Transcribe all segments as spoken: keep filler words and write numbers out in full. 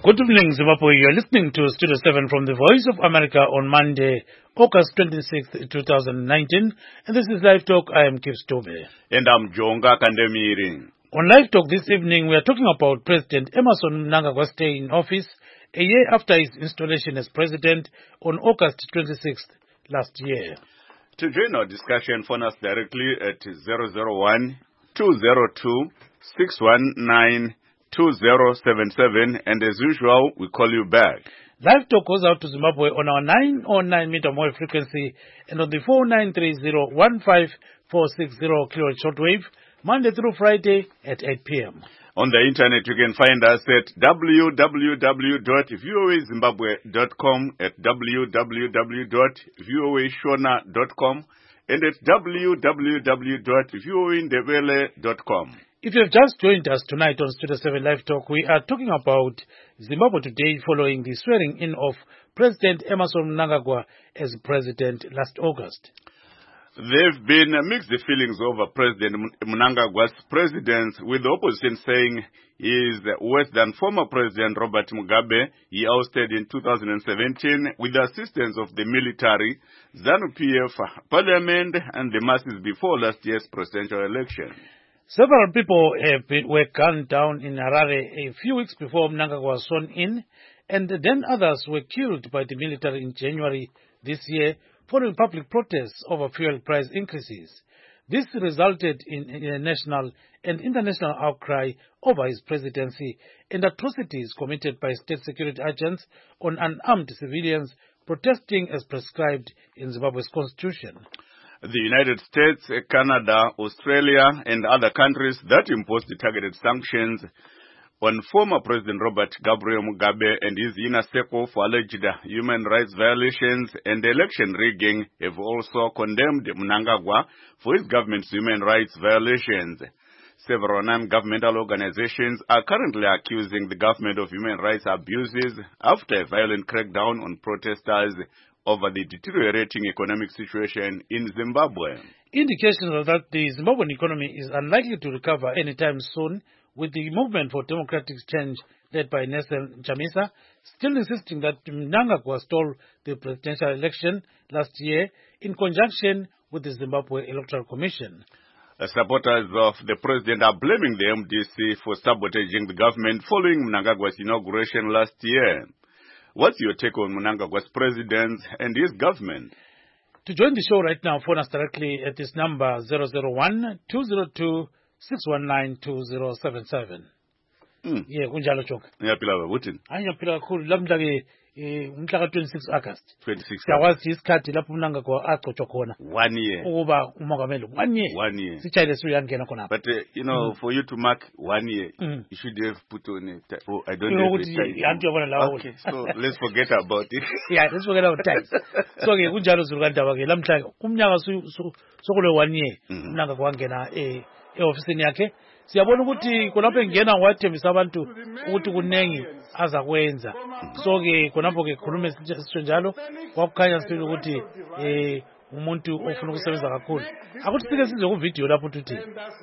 Good evening, Zimbabwe. You're listening to Studio seven from the Voice of America on Monday, August twenty-sixth, twenty nineteen. And this is Live Talk. I am Kev Stobe. And I'm Jonga Kandemiri. On Live Talk this evening, we are talking about President Emmerson Mnangagwa stay in office a year after his installation as president on August twenty-sixth last year. To join our discussion, phone us directly at zero zero one, two zero two, six one nine, two zero seven seven, and as usual, we call you back. Live Talk goes out to Zimbabwe on our nine oh nine meter wave frequency and on the four nine three zero, one five four six zero kilohertz shortwave, Monday through Friday at eight p.m. On the internet, you can find us at w w w dot voa zimbabwe dot com, at w w w dot voa shona dot com, and at w w w dot voa ndebele dot com. If you have just joined us tonight on Studio seven Live Talk, we are talking about Zimbabwe today following the swearing in of President Emmerson Mnangagwa as president last August. There have been mixed feelings over President Mnangagwa's presidency, with the opposition saying he is worse than former President Robert Mugabe. He ousted in two thousand seventeen with the assistance of the military, ZANU-P F, Parliament, and the masses before last year's presidential election. Several people have been, were gunned down in Harare a few weeks before Mnangagwa was sworn in, and then others were killed by the military in January this year following public protests over fuel price increases. This resulted in, in a national and international outcry over his presidency and atrocities committed by state security agents on unarmed civilians protesting as prescribed in Zimbabwe's constitution. The United States, Canada, Australia, and other countries that imposed the targeted sanctions on former President Robert Gabriel Mugabe and his inner circle for alleged human rights violations and election rigging have also condemned Mnangagwa for his government's human rights violations. Several non-governmental organizations are currently accusing the government of human rights abuses after a violent crackdown on protesters over the deteriorating economic situation in Zimbabwe. Indications are that the Zimbabwean economy is unlikely to recover anytime soon, with the movement for democratic change led by Nelson Chamisa still insisting that Mnangagwa stole the presidential election last year in conjunction with the Zimbabwe Electoral Commission. Uh, supporters of the president are blaming the M D C for sabotaging the government following Mnangagwa's inauguration last year. What's your take on Mnangagwa's president and his government? To join the show right now, phone us directly at this number zero zero one, two zero two, six one nine, two zero seven seven. Mm. Yeah, kunjalo chonke. Ngiyaphila baba uthini? Hayi ngiyaphila kakhulu lamhla ke umhla ka twenty-six August. twenty-six. Siyawazi isikhathi lapho Mnangagwa agcotshwa khona. One year. Ukuba umongameli one year. One year. Sitshayile suyangena khona. But uh, you know, mm. for you to mark one year, mm. you should have put on it. Oh, I don't know. Okay, so let's forget about it. Yeah, let's forget about time. So ke kunjalo zurukandaba ke lamhla umnyaka sokule one year Mnangagwa wangena eh e-ofisini yakhe. Siyabona ukuthi khonapho engena wathembisa abantu ukuthi kunengi aza kwenza. So ke khonapho ke khulume njalo kwakukhanya sibili ukuthi eh umuntu ofuna ukusebenza kakhulu. Akuthi sike size ku video lapho uthi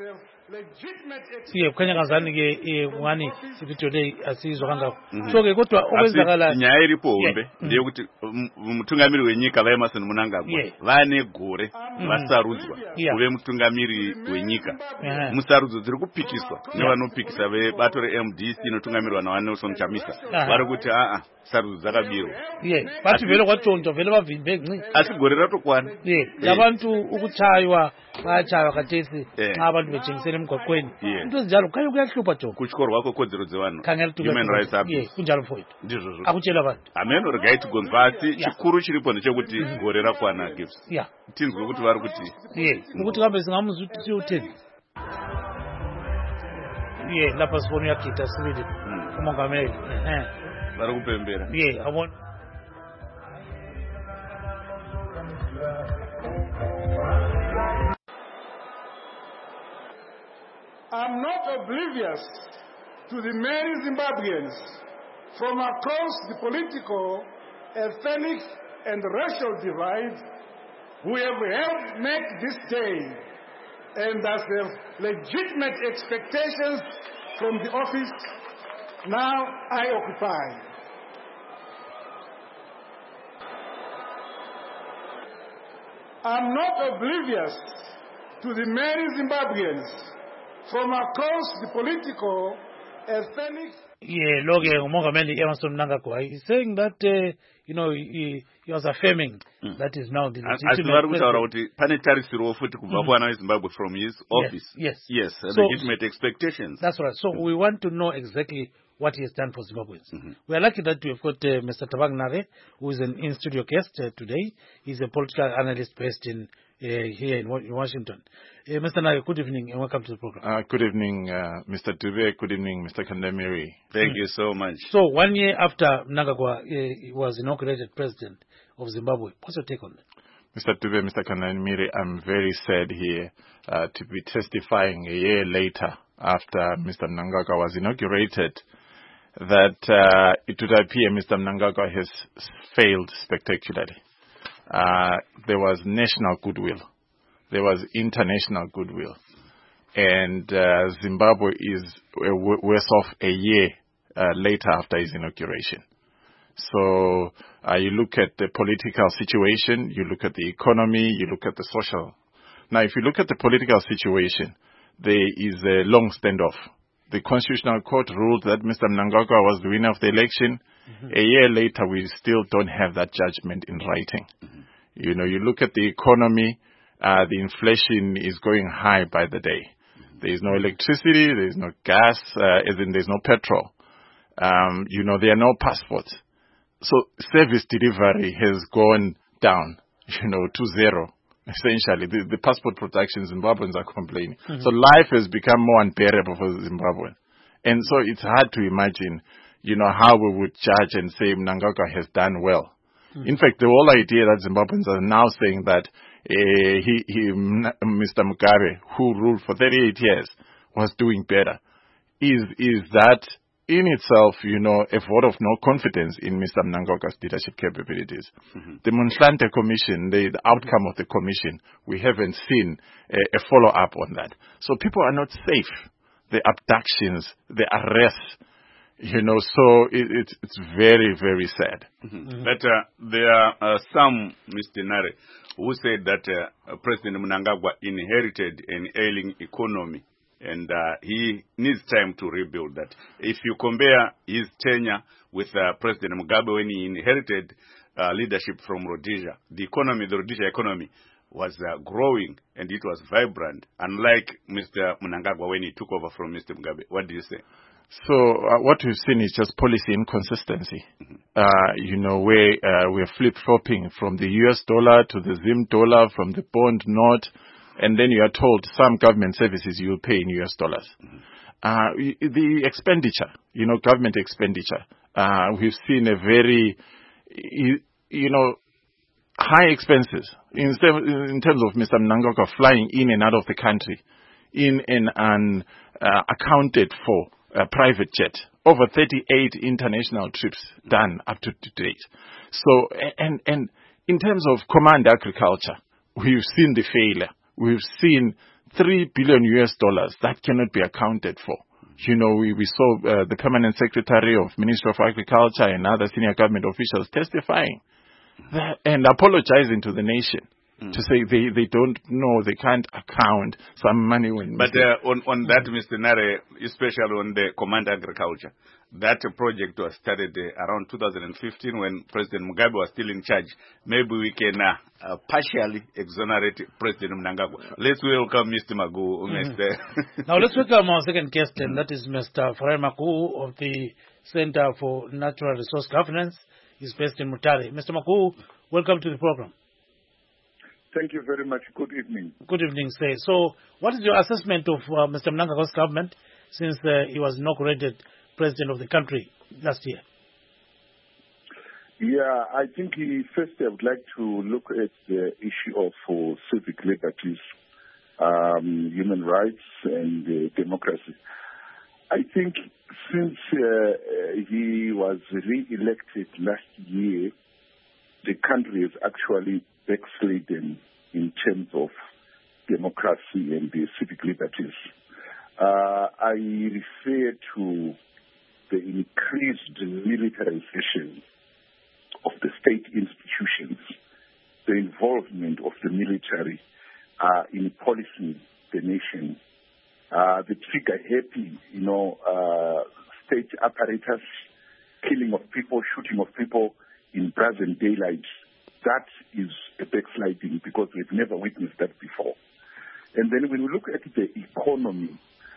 siye kukhanya ngazani ke ngani video le asizwa kangako. So ke kodwa okwenzakala inyaya iripombe ndiye ukuthi umutungamiri wenyika la Emmerson Mnangagwa vane gore vasarudzwa kuve mutungamiri wenyika. Musarudzo dziri kupikiswa nevanopikisa vebato re-M D C inotungamirwa naNelson Chamisa vari kuti a sarudzo dzakabirwa. Ye bathi vele kwatshontshwa vele bavimbe nci. Asi gore ratokwana. Ye labantu ukuchaywa bayachaywa kathesi xa abantu bejengisela emgwaqweni. Into ezinjalo kanye kuyahlupha John. Kuchikoro kwakho kodzero dzevanhu. Human rights abuse. Ye kunjalo mfowethu. Ndizvo. Akuchela vanhu. Ameno regai tigomvasi chikuru chiripo ndechekuti gore rakwana gifts. Yeah. Tinzwe kuti vari kuti. Ye ukuthi kambe singamuzwisi uthini. Ye lapha sifona uyagida sibili. Umongameli. Eh. Vari kupembera. Ye abona. I'm not oblivious to the many Zimbabweans from across the political, ethnic, and racial divide who have helped make this day and thus have legitimate expectations from the office now I occupy. I'm not oblivious to the many Zimbabweans from across the political, ethnic. Yeah, Loge Umongameli Emerson Mnangagwa is saying that, uh, you know, he, he was affirming mm. that is now the legitimate president. Planetary mm. Zimbabwe from his office. Yes, yes, yes so, legitimate expectations. That's right. So mm. we want to know exactly what he has done for Zimbabweans. Mm-hmm. We are lucky that we have got uh, Mister Thabang Nare, who is an in-studio guest uh, today. He's a political analyst based in uh, here in, in Washington. Uh, Mister Nare, good evening and welcome to the program. Uh, good evening, uh, Mister Dube. Good evening, Mister Kandamiri. Thank mm. you so much. So one year after Mnangagwa uh, was inaugurated president of Zimbabwe, what's your take on that? Mister Dube, Mister Kandamiri, I'm very sad here uh, to be testifying a year later after mm. Mister Mnangagwa was inaugurated that uh, it would appear Mister Mnangagwa has failed spectacularly. Uh, there was national goodwill. There was international goodwill. And uh, Zimbabwe is uh, worse off a year uh, later after his inauguration. So uh, you look at the political situation, you look at the economy, you look at the social. Now, if you look at the political situation, there is a long standoff. The Constitutional Court ruled that Mister Mnangagwa was the winner of the election. Mm-hmm. A year later, we still don't have that judgment in writing. Mm-hmm. You know, you look at the economy, uh, the inflation is going high by the day. Mm-hmm. There is no electricity, there is no gas, uh, as in there's no petrol. Um, you know, there are no passports. So service delivery has gone down, you know, to zero. Essentially, the, the passport protection Zimbabweans are complaining. Mm-hmm. So life has become more unbearable for Zimbabweans. And so it's hard to imagine, you know, how we would judge and say Mnangagwa has done well. Mm-hmm. In fact, the whole idea that Zimbabweans are now saying that uh, he, he, Mister Mugabe, who ruled for thirty-eight years, was doing better, is is that in itself, you know, a vote of no confidence in Mister Mnangagwa's leadership capabilities. Mm-hmm. The Monthlante Commission, the, the outcome of the commission, we haven't seen a, a follow-up on that. So people are not safe. The abductions, the arrests, you know, so it, it, it's very, very sad. Mm-hmm. Mm-hmm. But uh, there are uh, some, Mister Nare, who said that uh, President Mnangagwa inherited an ailing economy. And uh, he needs time to rebuild that. If you compare his tenure with uh, President Mugabe when he inherited uh, leadership from Rhodesia, the economy, the Rhodesia economy, was uh, growing and it was vibrant, unlike Mister Mnangagwa when he took over from Mister Mugabe. What do you say? So uh, what we've seen is just policy inconsistency. Mm-hmm. uh, you know, where uh, we're flip-flopping from the U S dollar to the Zim dollar, from the bond note. And then you are told some government services you will pay in U S dollars. Mm-hmm. Uh, the expenditure, you know, government expenditure, uh, we've seen a very, you, you know, high expenses in, in terms of Mister Mnangagwa flying in and out of the country in an unaccounted uh, for uh, private jet. Over thirty-eight international trips done up to date. So, and, and in terms of command agriculture, we've seen the failure. We've seen three billion U S dollars that cannot be accounted for. You know, we, we saw uh, the permanent secretary of Ministry of Agriculture and other senior government officials testifying that, and apologizing to the nation mm. to say they, they don't know, they can't account some money when. But uh, on, on that, Mister Nare, especially on the command agriculture, that uh, project was started uh, around two thousand fifteen when President Mugabe was still in charge. Maybe we can uh, uh, partially exonerate President Mnangagwa. Let's welcome Mister Magu. Mm-hmm. Mister Now let's welcome our second guest, and that is Mister Farai Magu of the Center for Natural Resource Governance. He's based in Mutare. Mister Magu, welcome to the program. Thank you very much. Good evening. Good evening, sir. So, what is your assessment of uh, Mister Mnangagwa's government since uh, he was inaugurated president of the country last year? Yeah, I think he, first I would like to look at the issue of uh, civic liberties, um, human rights, and uh, democracy. I think since uh, he was re-elected last year, the country is actually backslidden in terms of democracy and the civic liberties. Uh, I refer to the increased militarization of the state institutions, the involvement of the military uh, in policing the nation, uh, the trigger-happy, you know, uh, state apparatus, killing of people, shooting of people in present daylight, that is a backsliding because we've never witnessed that before. And then when we look at the economy,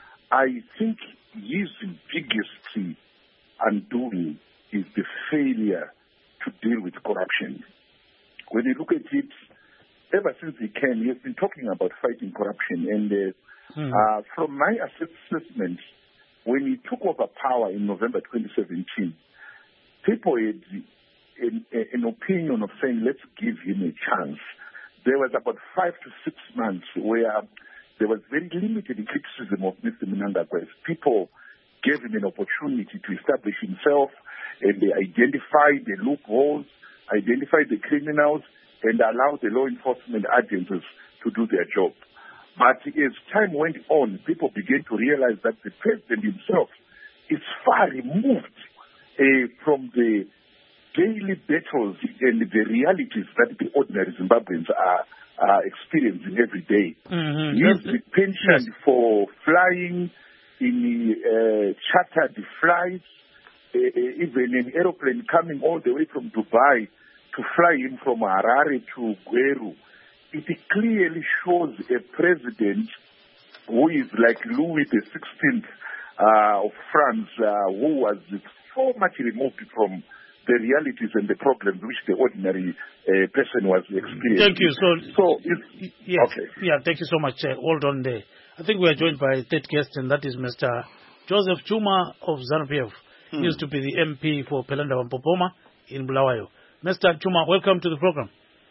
I think his biggest undoing is the failure to deal with corruption. When you look at it, ever since he came, he has been talking about fighting corruption. And uh, hmm. uh, from my assessment, when he took over power in November twenty seventeen, people had an, an opinion of saying, let's give him a chance. There was about five to six months where there was very limited criticism of Mister Mnangagwa. People gave him an opportunity to establish himself, and they identified the loopholes, identified the criminals, and allowed the law enforcement agencies to do their job. But as time went on, people began to realize that the president himself is far removed uh, from the daily battles and the realities that the ordinary Zimbabweans are, are experiencing every day. Mm-hmm. He is pensioned yes. for flying in uh, chartered flights, uh, even an aeroplane coming all the way from Dubai to fly him from Harare to Gweru. It clearly shows a president who is like Louis the sixteenth uh, of France, uh, who was so much removed from the realities and the problems which the ordinary uh, person was experiencing. Thank you. So, so it's, yes, okay. Yeah, thank you so much. Uh, hold on there. I think we are joined by a third guest, and that is Mister Joseph Chuma of ZANU-P F. Hmm. He used to be the M P for Pelanda Wampopoma in Bulawayo. Mister Chuma, welcome to the program.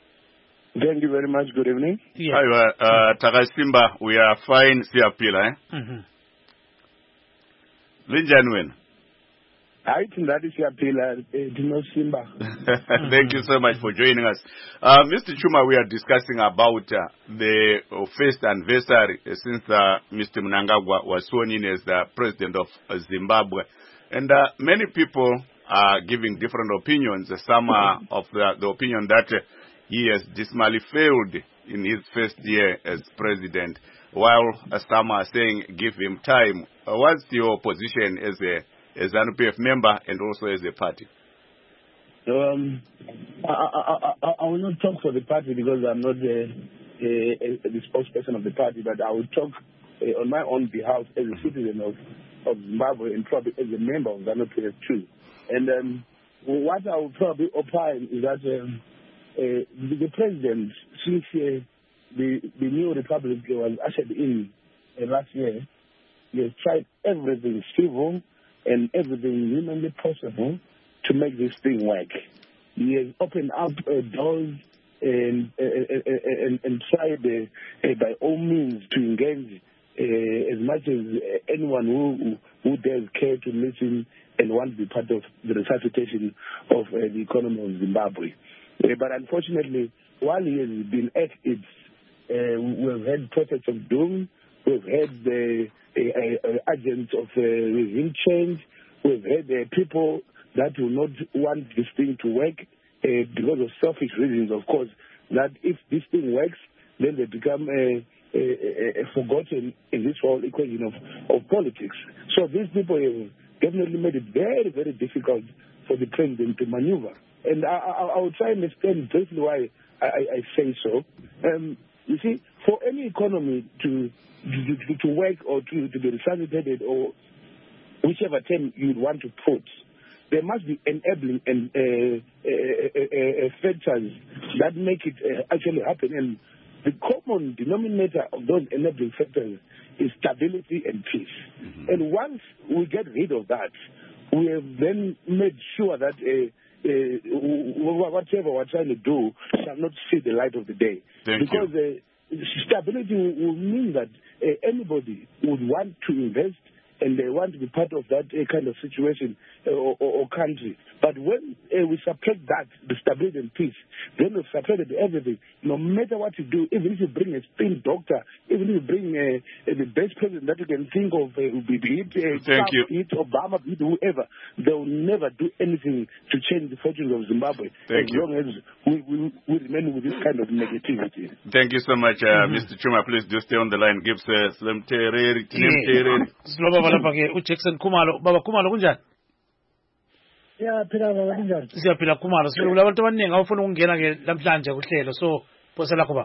Thank you very much. Good evening. Yeah. Hi, uh, Tagasimba, we are fine. Siapila, eh? Mm-hmm. Linjanwen. I think that is Siapila, Dino Simba. Thank you so much for joining us. Uh, Mister Chuma, we are discussing about uh, the uh, first anniversary uh, since uh, Mister Mnangagwa was sworn in as the president of uh, Zimbabwe. And uh, many people are giving different opinions. Some are of the, the opinion that uh, he has dismally failed in his first year as president, while uh, some are saying give him time. Uh, what's your position as a as an ZANU-P F member and also as a party? Um, I, I, I, I will not talk for the party because I'm not the, uh, the spokesperson of the party, but I will talk uh, on my own behalf as a citizen of, of Zimbabwe and probably as a member of ZANU-P F too. And um, what I will probably opine is that um, uh, the, the president, since uh, the, the new republic was ushered in uh, last year, he has tried everything civil and everything humanly possible to make this thing work. He has opened up uh, doors and, uh, and, and tried uh, uh, by all means to engage uh, as much as anyone who, who dares care to listen and want to be part of the resuscitation of uh, the economy of Zimbabwe. Uh, but unfortunately, while he has been at it, uh, we've had prophets of doom, we've had the uh, uh, uh, agents of uh, regime change, we've had uh, people that will not want this thing to work uh, because of selfish reasons, of course, that if this thing works, then they become uh, uh, uh, forgotten in this whole equation of, of politics. So these people have definitely made it very, very difficult for the president to maneuver. And I, I, I will try and explain briefly why I, I, I say so. Um, you see, for any economy to to, to work or to, to be resuscitated or whichever term you want to put, there must be enabling and uh, uh, uh, uh, factors that make it uh, actually happen. And the common denominator of those enabling factors is stability and peace. Mm-hmm. And once we get rid of that, we have then made sure that uh, uh, whatever we're trying to do shall not see the light of the day. Thank because you. Uh, stability will mean that uh, anybody would want to invest and they want to be part of that uh, kind of situation uh, or, or, or country. But when uh, we subtract that, the stability and peace, then we've subtracted everything. No matter what you do, even if you bring a spin doctor, even if you bring uh, uh, the best president that you can think of, uh, be it uh, Thank Trump, you. be it Obama, be it whoever, they will never do anything to change the fortunes of Zimbabwe Thank as you. long as we, we, we remain with this kind of negativity. Thank you so much, uh, mm-hmm. Mister Chuma. Please do stay on the line. Gives uh, Slim Tereri, Slim Tereri. Sloba bala pake uJackson Khumalo. Baba Khumalo kunjani? Yeah, phela baba kunjani? Siyaphila Khumalo. Sifuna abantu abaningi abafuna ukungena ke namhlanje kuhlelo. So phosela kuba.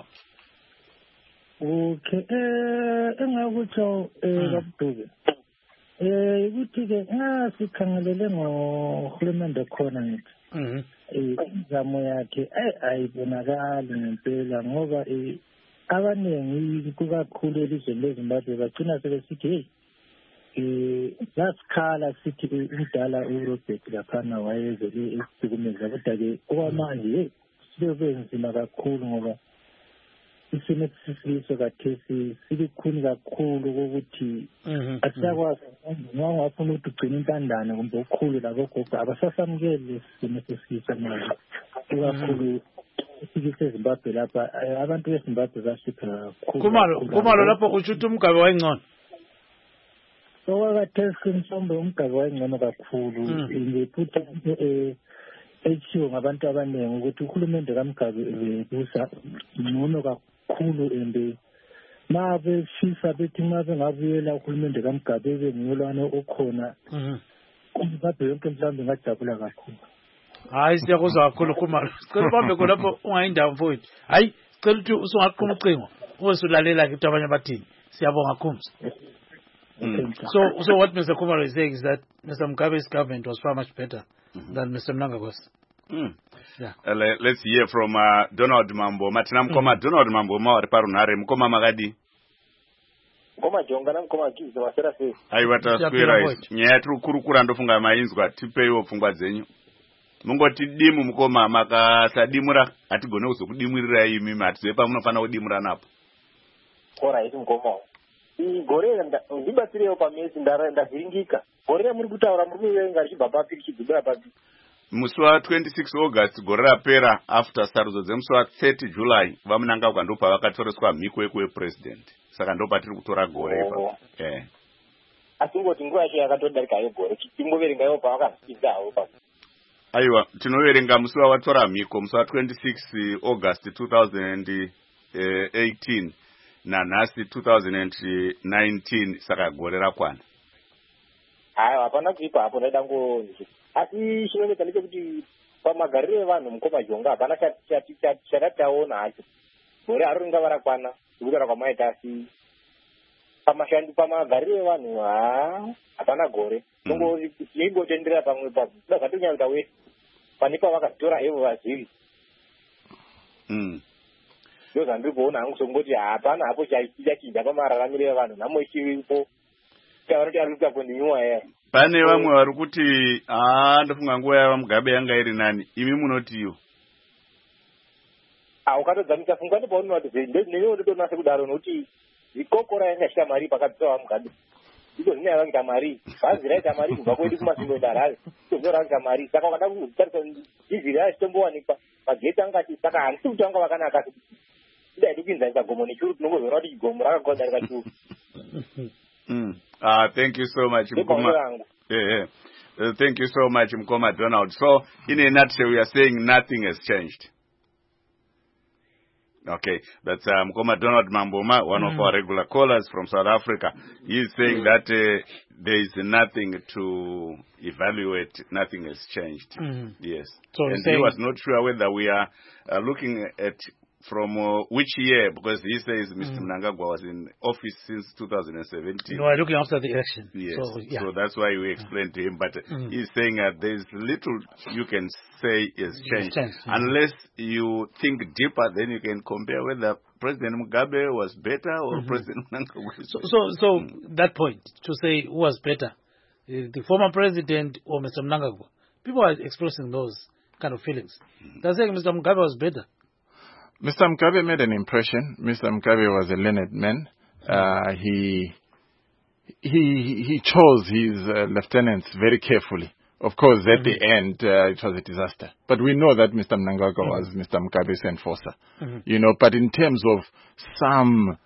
Okay, eh engakutsho eh kaBduke. Eh ukuthi ke ngasikhangelele ngohulumende khona ngithi. Mhm. Eh izamo yakhe ayibonakali ngempela ngoba eh abanengi kukakhulu elizweni leZimbabwe bagcina sebesithi hey eh lasikhala sithi umdala uRobert laphana wayezele esikumeza kodwa ke okwamanje hey sibe nzima kakhulu ngoba isimo sisiso kathesi silikhuni kakhulu ukuthi asiyakwazi noma ngafuna ukuthi ugcine intandane kumbe ukhulu labogogo abasasamukeli isimo sisiso manje kakhulu sikise Zimbabwe lapha abantu beZimbabwe basipha kakhulu. Khumalo Khumalo lapho utsho ukuthi umgabe wayengcono. Sokwakathesi mhlawumbe umgabe wayengcono kakhulu ngiphutha eh echiwo ngabantu abaningi ukuthi uhulumende kaMgabe busa ngcono kakhulu ende mabe fisa bethi mabe ngabuyela uhulumende kaMgabe bengiyolwana okhona Zimbabwe yonke mhlawumbe ngajabula kakhulu. Hayi siyakuzwa kakhulu Khumalo. Sicela ubambe khona lapho ungayindawo mfowethu. Hayi sicela ukuthi usungaqhuma ucingo. Usulalela ke abanye abathini. Siyabonga Khumsi. Mm. So, so what Mister Khumalo is saying is that Mister Mugabe's government was far much better mm-hmm. than Mister Mnangagwa's. Mm. Yeah. Uh, let's hear from uh, Donald Mambo. Matina mkoma mm. Donald Mambo mawari parunare mkoma magadi. Mkoma jonga na mkoma kizi wasera se. Ayi wataswera nyaya turi kurukura ndofunga mainzwa tipeyo pfungwa dzenyu. Mungoti dimu mkoma makasadimura atigone kuzokudimurira imi mati zepa munofana kudimura napo. Kora iti mkoma. Gore ndibatsirewo pamesi ndavhiringika gore muri kutaura muri kuverenga richibva papi richidzibira papi musi wa twenty-six August gore rapera after sarudzo dzemusi wa thirty July vamunangagwa ndopa vakatoreswa mhiko yekuwepresident saka ndopa tiri kutora gore ipapo eh asi ngoti nguva yacho yakatodarikayo gore timboverengaiwo pavakazvidzawo papo aiwa tinoverenga musi wavatora mhiko musi wa twenty-six August two thousand eighteen na nhasi two thousand nineteen saka gore rakwana. Hayi hapana kuipa hapo ndaida ngonzi. Asi chinoita ndechekuti pamagariro evanhu mukoma jonga hapana chatataona hacho. Gore haringa varakwana kudara kwamaita asi pamashandi pamagariro evanhu ha hapana gore. Ngo ingotendera pamwe papo. Ndakatonyauta we panipa vakatora evo vaziri. Mm. Ndoza ndikuona hangu songoti hapana hapo chachija pamararamiro evanhu namo ichiripo tavanoti ari kuita kwendinyuwa ere pane vamwe vari kuti haa ndofunga nguva yava Mugabe yanga iri nani imi munotiyo ukatodzamisa fungwa ndopaunoati ndinoo ndotonase kudaro nokuti zvikokora yanga chita mari pakapisa Mugabe iko zvine yavakuita mari bhazi raita mari kubva kwedu kumazimbabwe harare tozvo rakuita mari saka ukada kutarisa dhiziri rachitombowanikwa mageti angati saka handisi kuti vanga vakanaka ndaidi kuinzanisa gomo nechuru tinongozoona kuti gomo rakagodarika churu. Ah, thank you so much Mkoma. Yeah, yeah. Uh, thank you so much Mkoma Donald. So in a nutshell we are saying nothing has changed. Okay, that's uh, Mkoma Donald Mamboma, one mm. of our regular callers from South Africa. He is saying that uh, there is nothing to evaluate, nothing has changed. Mm. Yes. So and he was not sure whether we are uh, looking at from uh, which year, because he says Mister Mm. Mnangagwa was in office since two thousand seventeen. No, I'm looking after the election. Yes, so, yeah. so that's why we explained to him. But mm. he's saying that there's little you can say is changed. changed. Unless you think deeper, then you can compare whether President Mugabe was better or mm-hmm. President Mnangagwa. So, so, so mm. that point, to say who was better, the former president or Mister Mnangagwa, people are expressing those kind of feelings. Mm. They're saying Mister Mugabe was better. Mister Mugabe made an impression. Mister Mugabe was a learned man. Uh, he he he chose his uh, lieutenants very carefully Of course, at Mm-hmm. the end, uh, it was a disaster. But we know that Mister Mnangagwa Mm-hmm. was Mister Mugabe's enforcer. Mm-hmm. You know, but in terms of some,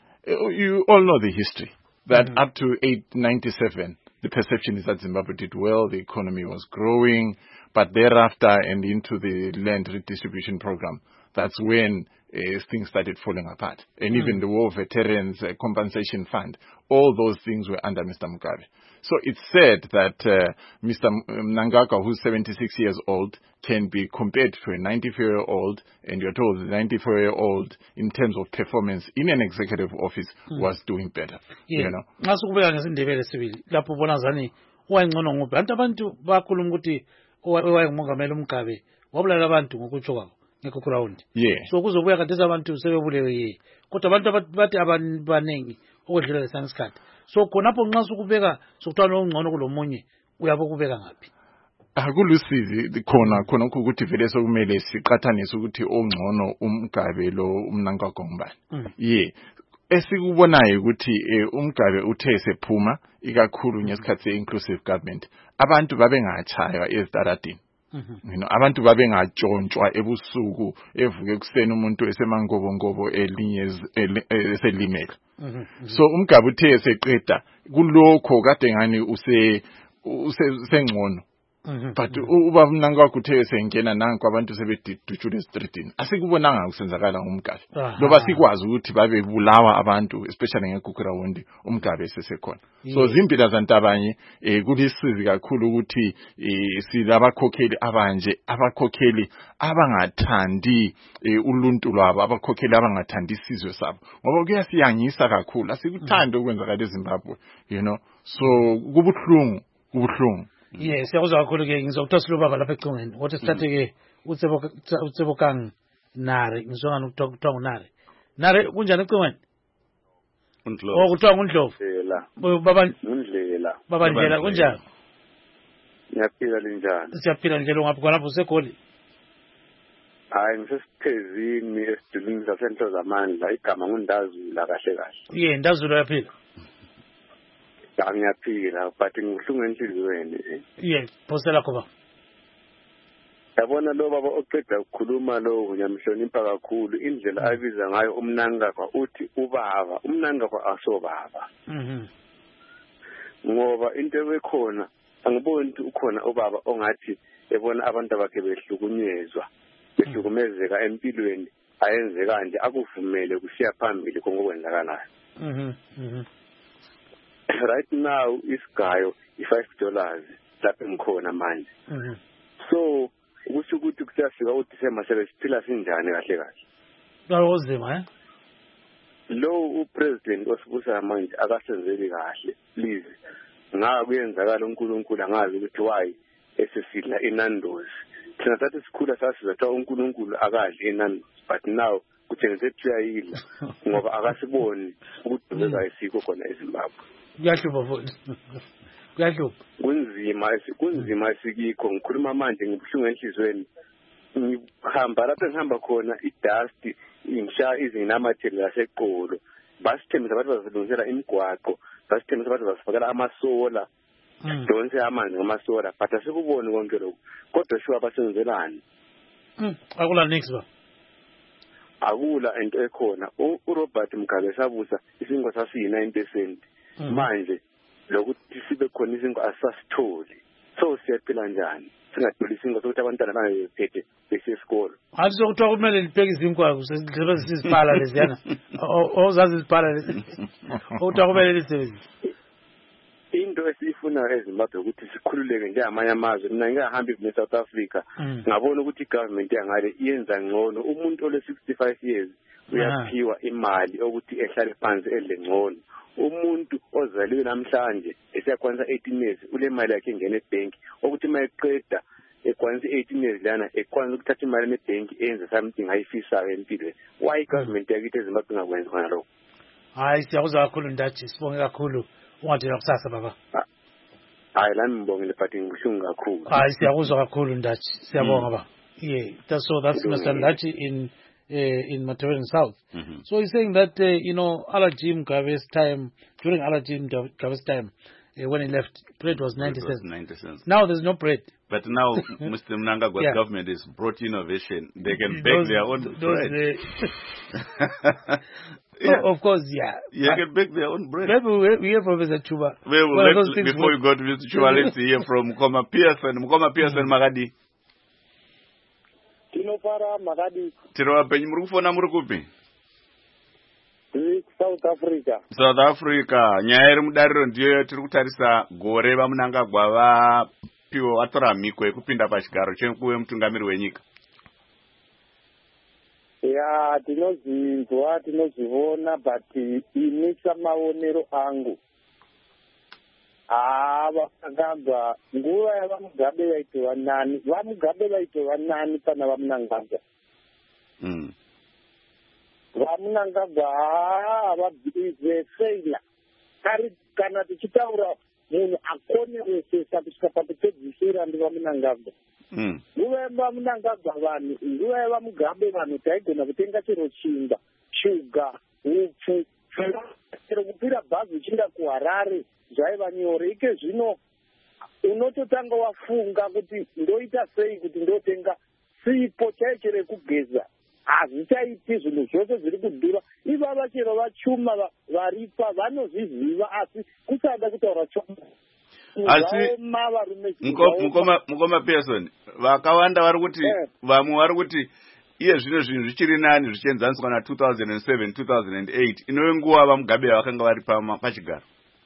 you all know the history. That Mm-hmm. up to eight ninety-seven, the perception is that Zimbabwe did well, the economy was growing, but thereafter and into the land redistribution program, that's when uh, things started falling apart. And Mm. even the War Veterans uh, Compensation Fund, all those things were under Mister Mugabe. So it's said that uh, Mister Mnangagwa, who's seventy-six years old, can be compared to a ninety-four-year-old, and you're told the ninety-four-year-old, in terms of performance in an executive office, Mm. was doing better. Yeah. You know? Nxa sikubeka ngesindebele sibili lapho ubona zani owayengcono nguphi. Anti abantu bakhuluma ukuthi owayengumongameli uMgabe wabulala abantu ngokutsho kwabo ngekhokurawundi. Yeah. So kuzobuya khathesi abantu sebebulewe ye. Kodwa abantu bathi abaningi okwedlula lesana isikhathi. So khonapho nxa sukubeka sokuthiwa ongcono kulomunye uyabe kubeka ngaphi? Akulusizi khona khona ukuthi vele sokumele siqathanise ukuthi ongcono uMgabe lo uMnangagwa ngubani. Mm. Yeah. Esikubonayo ukuthi uMgabe uthe sephuma ikakhulu ngesikhathi se-inclusive government, abantu babengachaywa ezitaradini. Mm-hmm. You know, abantu babengatshontshwa ebusuku evuke kuseni umuntu esemangobongobo elinye eselimela. Mm-hmm. So uMgabe uthe seqeda kulokho kade ngani use usengcono. Mm-hmm. But uba Mnangagwa uthe sengena nanku abantu sebedujula esitreetini. Asikubonanga kusenzakala ngumgabe. Loba sikwazi ukuthi babe bulawa abantu especially ngegugrawundi uMgabe sesekhona. So zimpila zantabanye eh kulisizi kakhulu ukuthi eh silabakhokheli abanje abakhokheli abangathandi uluntu lwabo abakhokheli abangathandi isizwe sabo. Ngoba kuyasiyangisa kakhulu asikuthanda ukwenzakala eZimbabwe, you know. So kubuhlungu kubuhlungu. Yes, siyakuzwa kakhulu ke ngizokuthosa ubaba lapha econgeni. Wathi sithathe ke utsebo utsebokang Nare, ngizongana ukuthiwa nguNare. Nare kunjani econgeni? Undlovu. Oh kuthiwa nguNdlovu. Ndlela. Baba Ndlela. Baba Ndlela kunjani? Ngiyaphila linjani? Siyaphila Ndlela ngapha khona usegoli. Hayi ngisesiphezini esidulini sasentlo zamandla igama ngundazula kahle kahle. Yeah, ndazula yaphila. Ngiyaphila but ngibuhlungu enhlizweni. Yeah, phosela khoba. Yabona lo baba oqeda ukukhuluma lo ngiyamhlonipha kakhulu indlela abiza ngayo uMnangagwa uthi ubaba uMnangagwa asobaba. Mhm. Ngoba into ebekhona angiboni ukuthi ukhona ubaba ongathi ebona abantu abakhe behlukunyezwa behlukumezeka empilweni ayenze kanje akuvumele kusiya phambili kongokwenzakalayo. Mhm. Mhm. Right now isigayo i-five dollars lapho ngikhona manje. Mhm. So kusho ukuthi kusafika uDisemba sebesiphila sinjani kahle kahle. Kawozima eh? Lo upresident osibusa manje akasenzeli kahle please. Ngabe kuyenzakala uNkulunkulu angazi ukuthi why esesidla inandozi. Thina sathi sikhula sasizatha uNkulunkulu akadli inandozi but now kutshengise tuyayidla ngoba akasiboni ukudubeka isiko khona eZimbabwe. Kuyahlupa futhi. Kuyahlupa. Kunzima kunzima sikikho ngikhuluma manje ngibuhlungu enhlizweni. Ngihamba lapho engihamba khona idust ingisha izinamatheli laseqolo. Basithembisa abantu bazilungisela imigwaqo, basithembisa abantu bazifakela amasola. Donse amanzi ngamasola but asikuboni konke lokho. Kodwa shuwa basenzelani? Mm, akula next ba. Akula into ekhona. uRobert Mugabe sabusa isingo sasiyi nine percent. Manje lokuthi sibe khona izinto asasitholi. So siyaphila njani? Singatholi izinto sokuthi abantwana bangephethe besesikolo. Hayi sokuthiwa kumele libheke izinkwa kusezihlelo siziphala leziyana. Ozazi iziphala lezi. Uthiwa kumele lisebenze. Into esifuna eZimbabwe ukuthi sikhululeke njengamanye amazwe. Mina ngihamba ne South Africa ngabona ukuthi igovernment yangale iyenza ngcono. Umuntu ole sixty-five years uyaphiwa imali ukuthi ehlale phansi edle ngcono. Umuntu ozaliwe namhlanje esiyakwanisa eighteen years ule mali yakhe ingene ebank ukuthi mayeqeda ekwanisa eighteen years lana ekwanisa ukuthatha imali ebank enze something ayifisayo empilweni. Why government yakithi eZimbabwe ingakwenza khona lokho? Hayi siyakuzwa kakhulu Ndachi, sibonge kakhulu. Ungathela kusasa baba. Hayi lami ngibongile but ngibuhlungu kakhulu. Hayi siyakuzwa kakhulu Ndachi. Siyabonga baba. Yeah, that's so that's Mister Ndachi in uh, in Matebele South. Mm-hmm. So he's saying that uh, you know Alaji Mugabe's time during Alaji Mugabe's time Uh, when he left, bread was ninety was cents. ninety cents. Now there's no bread. But now Mister Mnangagwa's Yeah. government has brought innovation. They can bake Those- their own those, bread. uh, Yeah. Oh, of course, yeah. You But can bake their own bread. maybe we, we hear from Mister Chuba. Well, One of let, those things before would- we go to Mister Chua, let's hear from Mkoma Pearson. Mkoma Pearson Magadi. Tinofara Magadi, Tiro penyu muri kufona muri kupi? South Africa. South Africa. Nyaya iri mudariro ndiyo tiri kutarisa gore vaMnangagwa vapiwa vatora mhiko yekupinda pachigaro chekuve mutungamiri wenyika. Ya, tinozinzwa, tinozviona, but ini samaonero angu. Ah, vaMnangagwa, nguva yavaMugabe vaitova nani, vaMugabe vaitova nani pana vaMnangagwa. Mm. vaMnangagwa havabvirize feila kari kana tichitaura munhu akoneresesa kusvika pakupedzisira ndivaMnangagwa. Mm. Nguva yevaMnangagwa vanhu, nguva yevaMugabe vanhu taigona kutenga chero chingwa, shuga, upfu, chero kupira bhazi uchinda kuHarare zvaiva nyore. Ike zvino unototanga wafunga kuti ndoita sei kuti ndotenga sipo chaicho rekugeza. Hazvichaiti zvinhu zvose zviri kudhura. Ivava chero vachuma varipa vanozviziva asi kusada kutaura choma. Asi Mukoma Mukoma Pearson vakawanda vari kuti vamwe vari kuti iye zvino zvinhu zvichiri nani zvichienzaniswa na two thousand seven two thousand eight inove nguva vaMugabe vakanga vari pachigaro.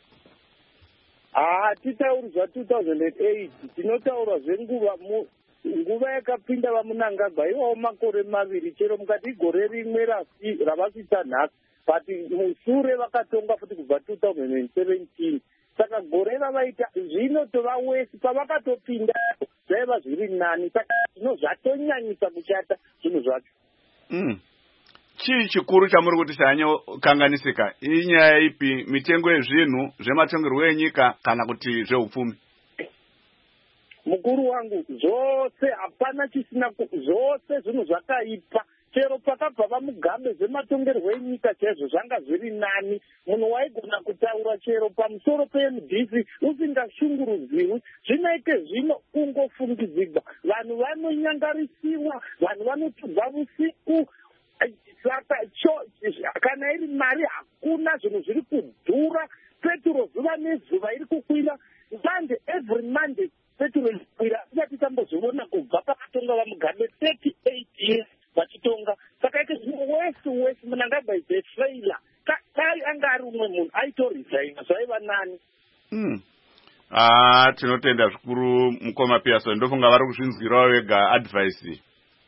Ah, titauri zva two thousand eight tinotaura zvenguva nguva yakapinda vaMnangagwa iwawo makore maviri chero mukati igore rimwe ravasita nhasi, but mushure vakatonga futi kubva two thousand seventeen. Saka gore ravaita zvino tova wesi pavakatopinda zvaiva zviri nani, saka zvino zvatonyanyisa kushata zvinhu zvacho. Mm. Chii chikuru chamuri kuti chanyokanganisika? Inyaya ipi, mitengo yezvinhu zvematongerwo enyika kana kuti zveupfumi? Mukuru wangu, zvose hapana chisina, zvose zvinhu zvakaipa. Chero pakabva vaMugabe zvematongerwo enyika chaizvo zvanga zviri nani. Munhu waigona kutaura chero pamusoro peM D C usingashungurudziwi. Zvinoite zvino ungofungidzirwa. Vanhu vanonyangarisiwa, vanhu vanotubva usiku. Saka kana iri mari hakuna, zvinhu zviri kudhura. Petro zuva nezuva iri kukwira. Monday, every Monday petro irikwira. Isati tambozviona kubva pakatonga vaMugabe thirty-eight years vachitonga. Saka ike zvino wese wese Mnangagwa is a failure. Dai anga ari umwe munhu aitoresigna zvaiva nani. Mm. Ah, tinotenda zvikuru Mukoma Pearson. Ndofunga vari kuzvinzwirawo vega advice.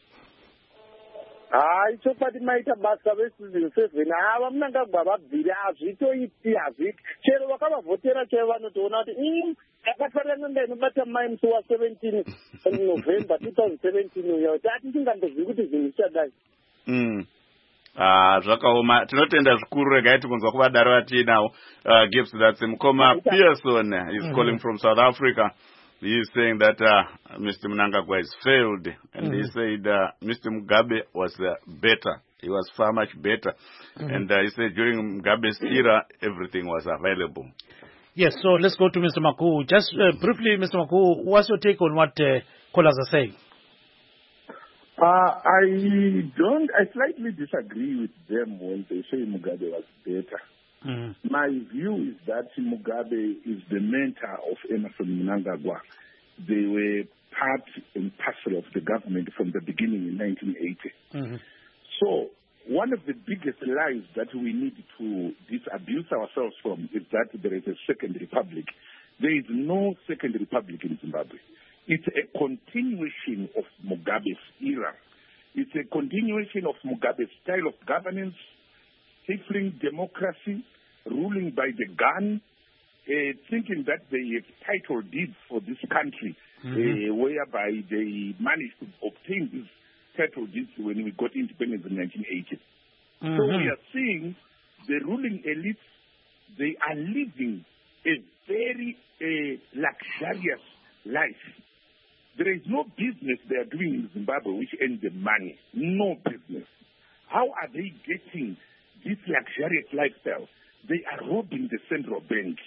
Hai, chopati maita basa veseason seven ava Mnangagwa vabviri hazvitoiti hazviti. Chero vakavavhotera chaivo vanotoona kuti akafanana ndainobata mai musi wa seventeen November two thousand seventeen uya kuti ati ndingandozivi kuti zvinhu zvichadai. Mm. Ah, zvakaoma. Tinotenda zvikuru, regai tikunzwa kuvadaro vatinawo. Uh, Gibbs, that's Mukoma Pearson. He's mm-hmm. calling from South Africa. He is saying that uh, Mister Mnangagwa has failed, and mm-hmm. he said uh, Mister Mugabe was uh, better. He was far much better. Mm-hmm. And uh, he said during Mugabe's era, everything was available. Yes, so let's go to Mister Makuu. Just uh, briefly, Mister Makuu, what's your take on what uh, callers are saying? Uh, I don't, I slightly disagree with them when they say Mugabe was better. Mm-hmm. My view is that Mugabe is the mentor of Emmerson Mnangagwa. They were part and parcel of the government from the beginning in nineteen eighty. Mm-hmm. So one of the biggest lies that we need to disabuse ourselves from is that there is a second republic. There is no second republic in Zimbabwe. It's a continuation of Mugabe's era. It's a continuation of Mugabe's style of governance, stifling democracy, ruling by the gun, uh, thinking that they have title deeds for this country, mm-hmm. uh, whereby they managed to obtain these title deeds when we got independence in nineteen eighty. Mm-hmm. So we are seeing the ruling elites, they are living a very uh, luxurious life. There is no business they are doing in Zimbabwe which earns them money. No business. How are they getting this luxurious lifestyle? They are robbing the central bank,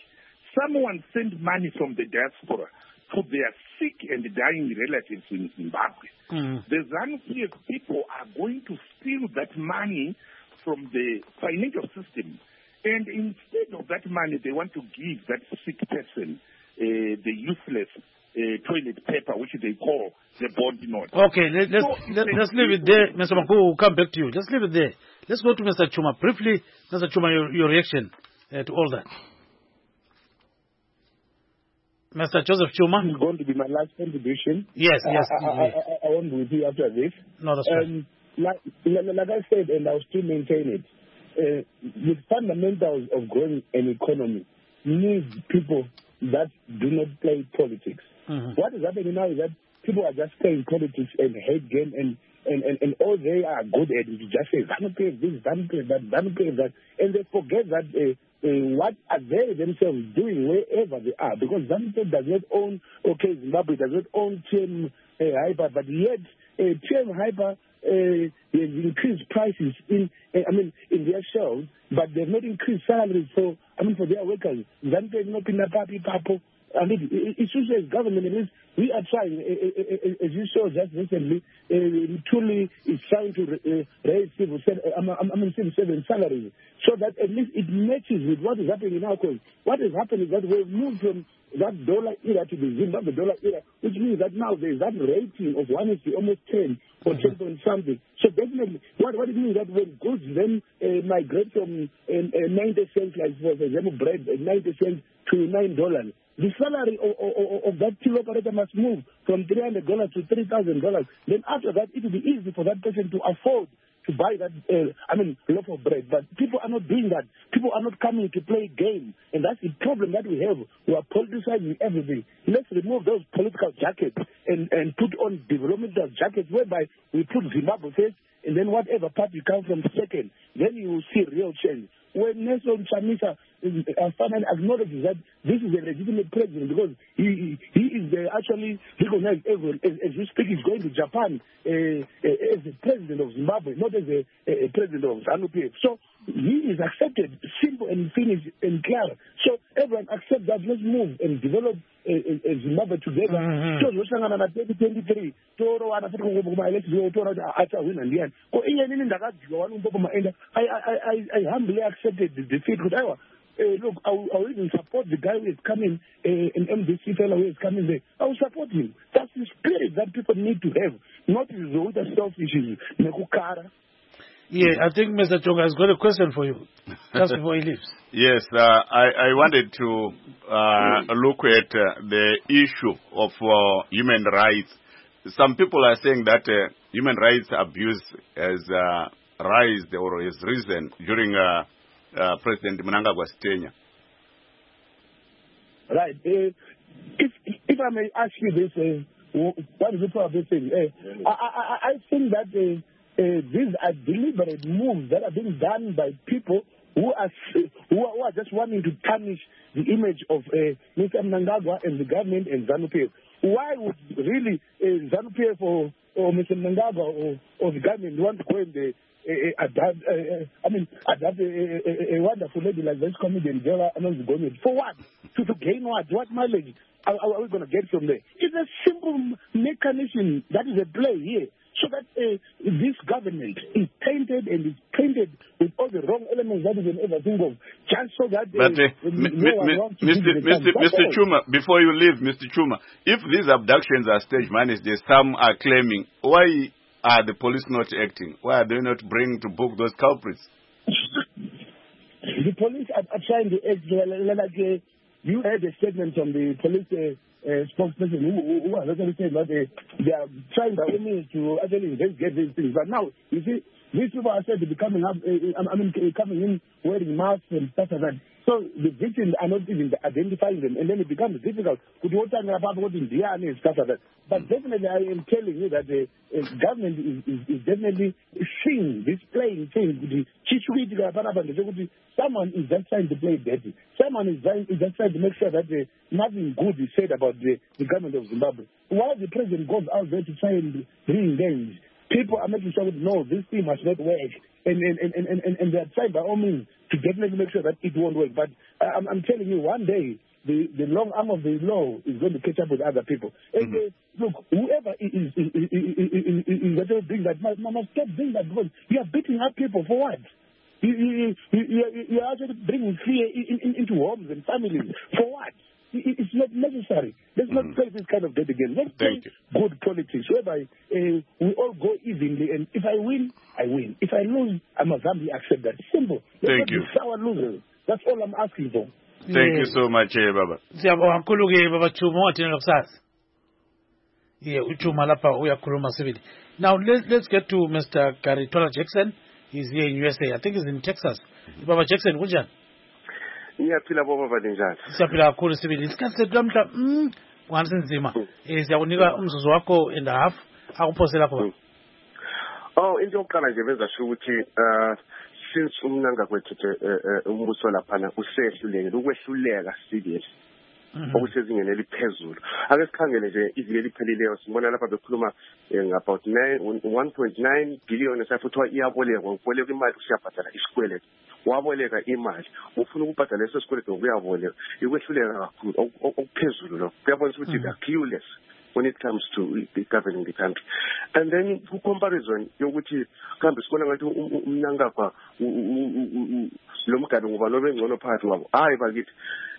someone sent money from the diaspora to their sick and dying relatives in Zimbabwe, mm. the ZANU-P F people are going to steal that money from the financial system. And instead of that money, they want to give that sick person uh, the useless uh, toilet paper, which they call the bond note. Okay, let, let's, so, let, let's leave it there. Mister Maku, we'll come back to you. Let's leave it there. Let's go to Mister Chuma. Briefly, Mister Chuma, your, your reaction uh, to all that. Mister Joseph Chuma? This is going to be my last contribution. Yes, yes. I, I, I, I, I won't be with you after this. No, that's um, like, like I said, and I'll still maintain it, uh, the fundamentals of growing an economy needs people that do not play politics. Mm-hmm. What is happening now is that people are just playing politics and hate game, and, and, and, and all they are good at is to just say, ZANU-P F this, ZANU-P F that, ZANU-P F that, and they forget that uh, Uh, what are they themselves doing wherever they are? Because ZANU-P F does not own, okay, Zimbabwe does not own T M uh, Hyper, but yet uh, T M Hyper uh, has increased prices in, uh, I mean, in their shelves, but they've not increased salaries for, I mean, for their workers. ZANU-P F is not in a papi papo. I mean, it's just as government, at least we are trying, as you saw just recently, uh, Tuli is trying to uh, raise civil, I mean, civil servant salaries, so that at least it matches with what is happening in our country. What is happening is that we've moved from that dollar era to the Zimbabwe dollar era, which means that now there's that rating of one is to almost ten or ten point something. So definitely, what, what it means that when goods then uh, migrate from uh, uh, ninety cents, like for example, bread, uh, ninety cents to nine dollars, the salary of, of, of that till operator must move from three hundred dollars to three thousand dollars. Then after that, it will be easy for that person to afford to buy that, uh, I mean, loaf of bread. But people are not doing that. People are not coming to play game. And that's the problem that we have. We are politicizing everything. Let's remove those political jackets and, and put on developmental jackets whereby we put Zimbabwe first and then whatever party comes from second. Then you will see real change. When Nelson Chamisa uh, finally acknowledges that this is a legitimate president because he he is uh, actually recognized as, as, as we speak, he's going to Japan uh, uh, as the president of Zimbabwe, not as a, a president of ZANU-P F. So he is accepted, simple and finished and clear. So everyone accepts that. Let's move and develop uh, uh, Zimbabwe together. So twenty twenty-three, Toro and I I I I humbly accepted the defeat. Because Uh, look, I will, I will even support the guy who is coming, uh, an M D C fellow who is coming there. I will support him. That's the spirit that people need to have, not the other selfishness. Yeah, I think Mister Chonga has got a question for you, just before he leaves. Yes, uh, I, I wanted to uh, look at uh, the issue of uh, human rights. Some people are saying that uh, human rights abuse has uh, risen or has risen during uh, Uh, President Mnangagwa's tenure. Right. Uh, if if I may ask you this, uh, what is the problem thing? Uh, I, I I think that uh, uh, these are deliberate moves that are being done by people who are who are, who are just wanting to tarnish the image of uh, Mister Mnangagwa and the government and ZANU-P F. Why would really uh, ZANU-P F or, or Mister Mnangagwa or, or the government want to go in the Uh, adapt, uh, I mean, adapt a, a, a wonderful lady like this comedian, Jola Anonzi Gomez. For what? To, to gain what? What mileage are, are we going to get from there? It's a simple mechanism that is at play here. So that uh, this government is tainted and is painted with all the wrong elements that you can ever think of, just so that uh, but, uh, no one wants to Mister Mister Mister Chuma, before you leave, Mister Chuma, if these abductions are stage managed, some are claiming, why are the police not acting? Why are they not bringing to book those culprits? The police are, are trying to act. Like uh, you heard a statement from the police uh, uh, spokesperson who, who, who are actually saying that they, they are trying by all means to actually investigate these things. But now, you see, these people are said to be coming up, uh, I mean, coming in wearing masks and stuff like that. So the victims are not even identifying them, and then it becomes difficult. Could you talk about what in D N A and stuff like that? But definitely, I am telling you that the uh, government is, is, is definitely seeing this playing thing. Someone is just trying to play dirty. Someone is, trying, is just trying to make sure that uh, nothing good is said about the, the government of Zimbabwe. While the president goes out there to try and re-engage, people are making sure that no, this thing must not work. And and, and, and, and, and they are trying by all means to definitely make sure that it won't work. But I'm, I'm telling you, one day, the, the long arm of the law is going to catch up with other people. And Mm-hmm. uh, look, whoever is is is, is, is, is, is doing that must, must stop doing that, because you are beating up people for what? You you you, you, you are actually bringing fear in, in, into homes and families for what? It's not necessary. Let's not Mm-hmm. play this kind of dirty game. Let's Thank play good politics, whereby uh, we all go evenly. And if I win, I win. If I lose, I must humbly accept that. Simple. Let's Thank not you. be sour losers. That's all I'm asking for. Thank you so much, eh, Baba. Siyabonga kakhulu ke baba Chuma wathina lokusasa. Yeah, uChuma lapha uyakhuluma sibili. Now let's let's get to Mister Garitola Jackson. He's here in U S A. I think he's in Texas. Baba Jackson kunjani? Ngiyaphila boba balinjani. Siyaphila kakhulu sibili. Isikhathi sethu lamhla mm kwansi nzima. Eh siyakunika umzuzu wakho and a half akuphosela khona. Oh, into yokuqala nje benza sho ukuthi uh since umnanga kwethu umbuso lapha usehlulekile ukwehluleka serious. Okusezingeni eliphezulu. Ake sikhangele nje iviki eliphelileyo sibona lapha bekhuluma about one point nine billion esafuthiwa iyabolekwa uboleka imali usiyabhadala isikweletu. Waboleka imali ufuna ukubhadala leso sikweletu ngokuyaboleka ikwehluleka kakhulu okuphezulu lokho. Kuyabona ukuthi they are clueless when it comes to governing the country. And then ku comparison yokuthi kambe sibona ngathi umnangagwa lo mgado ngoba lobe ngcono phakathi wabo. Hayi bakithi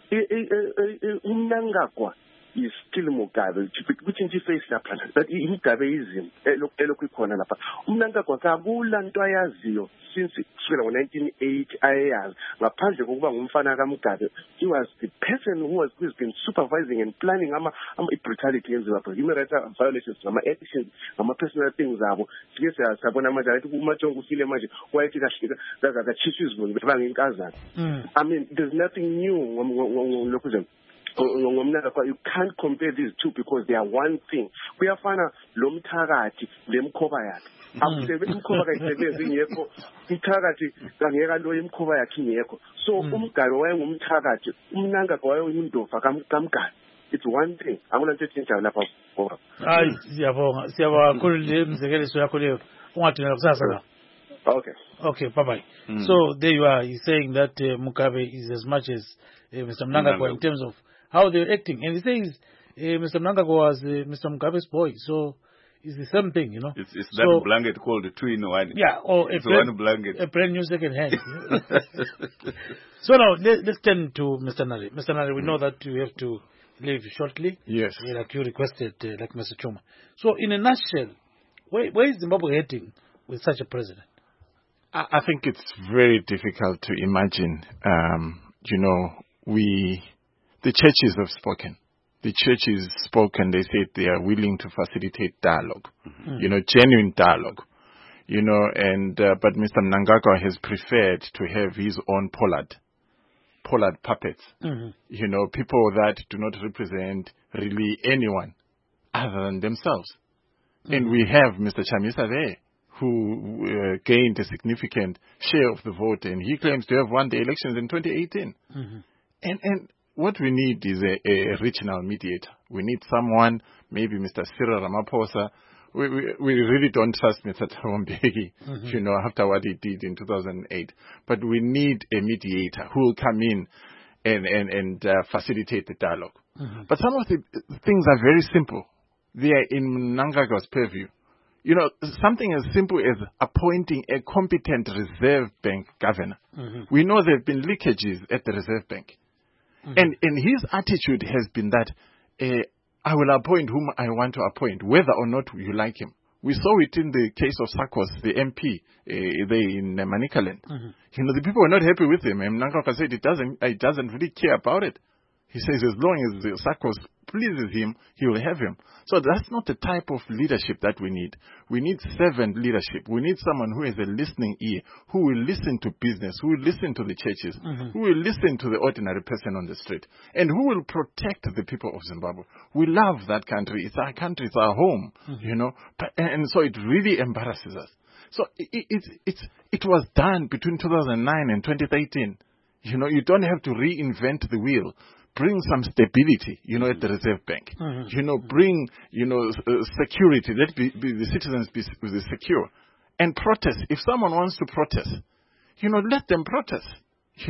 umnangagwa is still Mugabe, which interface lapha that imgabe izimo elokhu ikhona lapha. Umnangagwa kabula nto ayaziyo since kusukela ngo nineteen eighty ayazi ngaphandle kokuba ngumfana kaMgabe. He was the person who was who's been supervising and planning ama brutality yenziwa lapha, human rights violations, ama actions, ama personal things zabo. Sike siyabona manje ukuthi uMajongo ufile manje wayethi kahle kakachiswa izibungu bebanga inkazana. I mean, there's nothing new lokhu nje. You can't compare these two because they are one thing. Kuyafana lo mthakathi lemkhoba yakhe. Akusebe imkhoba kayisebenzi ingekho, umthakathi kangeka lo imkhoba yakhe ingekho. So umgalo wayengumthakathi, umnangagwa wayengumndofa kaMgalo. It's one thing. Angona nto ethinta lapha ngoba. Hayi siyabonga, siyabonga kakhulu le mzekeliso yakho leyo. Ungathina lokusasa la. Okay. Okay, bye-bye. Mm. So there you are. He's saying that uh, Mugabe is as much as uh, Mister Mnangagwa in terms of how they're acting. And he says uh, Mister Mnangagwa was uh, Mister Mugabe's boy. So it's the same thing, you know. It's, it's so, that blanket called the two-in one. Yeah, or it's a brand, one blanket. A brand new second hand. So now let, let's turn to Mister Nari. Mister Nari, we mm. know that you have to leave shortly. Yes. Uh, like you requested, uh, like Mister Chuma. So in a nutshell, where, where is Zimbabwe heading with such a president? I think it's very difficult to imagine. Um, you know, we, the churches have spoken. The churches spoken. They said they are willing to facilitate dialogue. Mm-hmm. You know, genuine dialogue. You know, and uh, but Mister Mnangagwa has preferred to have his own pollard, pollard puppets. Mm-hmm. You know, people that do not represent really anyone other than themselves. Mm-hmm. And we have Mister Chamisa there, who uh, gained a significant share of the vote, and he claims to have won the elections in twenty eighteen. Mm-hmm. And and what we need is a, a regional mediator. We need someone, maybe Mister Cyril Ramaphosa. We, we, we really don't trust Mister Thabo Mbeki, mm-hmm. you know, after what he did in two thousand eight. But we need a mediator who will come in and, and, and uh, facilitate the dialogue. Mm-hmm. But some of the things are very simple. They are in Mnangagwa's purview. You know, something as simple as appointing a competent Reserve Bank governor. Mm-hmm. We know there have been leakages at the Reserve Bank. Mm-hmm. And, and his attitude has been that uh, I will appoint whom I want to appoint, whether or not you like him. We saw it in the case of Sarkozy, the M P, uh, there in uh, Manicaland. Mm-hmm. You know, the people were not happy with him. And Mnangagwa said it doesn't, it doesn't really care about it. He says as long as Sarkozy pleases him, he will have him. So that's not the type of leadership that we need. We need servant leadership. We need someone who has a listening ear, who will listen to business, who will listen to the churches, mm-hmm. who will listen to the ordinary person on the street, and who will protect the people of Zimbabwe. We love that country. It's our country. It's our home, mm-hmm. you know. But, and so it really embarrasses us. So it, it, it, it was done between two thousand nine and twenty thirteen. You know, you don't have to reinvent the wheel. Bring some stability, you know, at the Reserve Bank. Mm-hmm. You know, bring, you know, uh, security. Let be, be, the citizens be, be secure. And protest. If someone wants to protest, you know, let them protest. You know,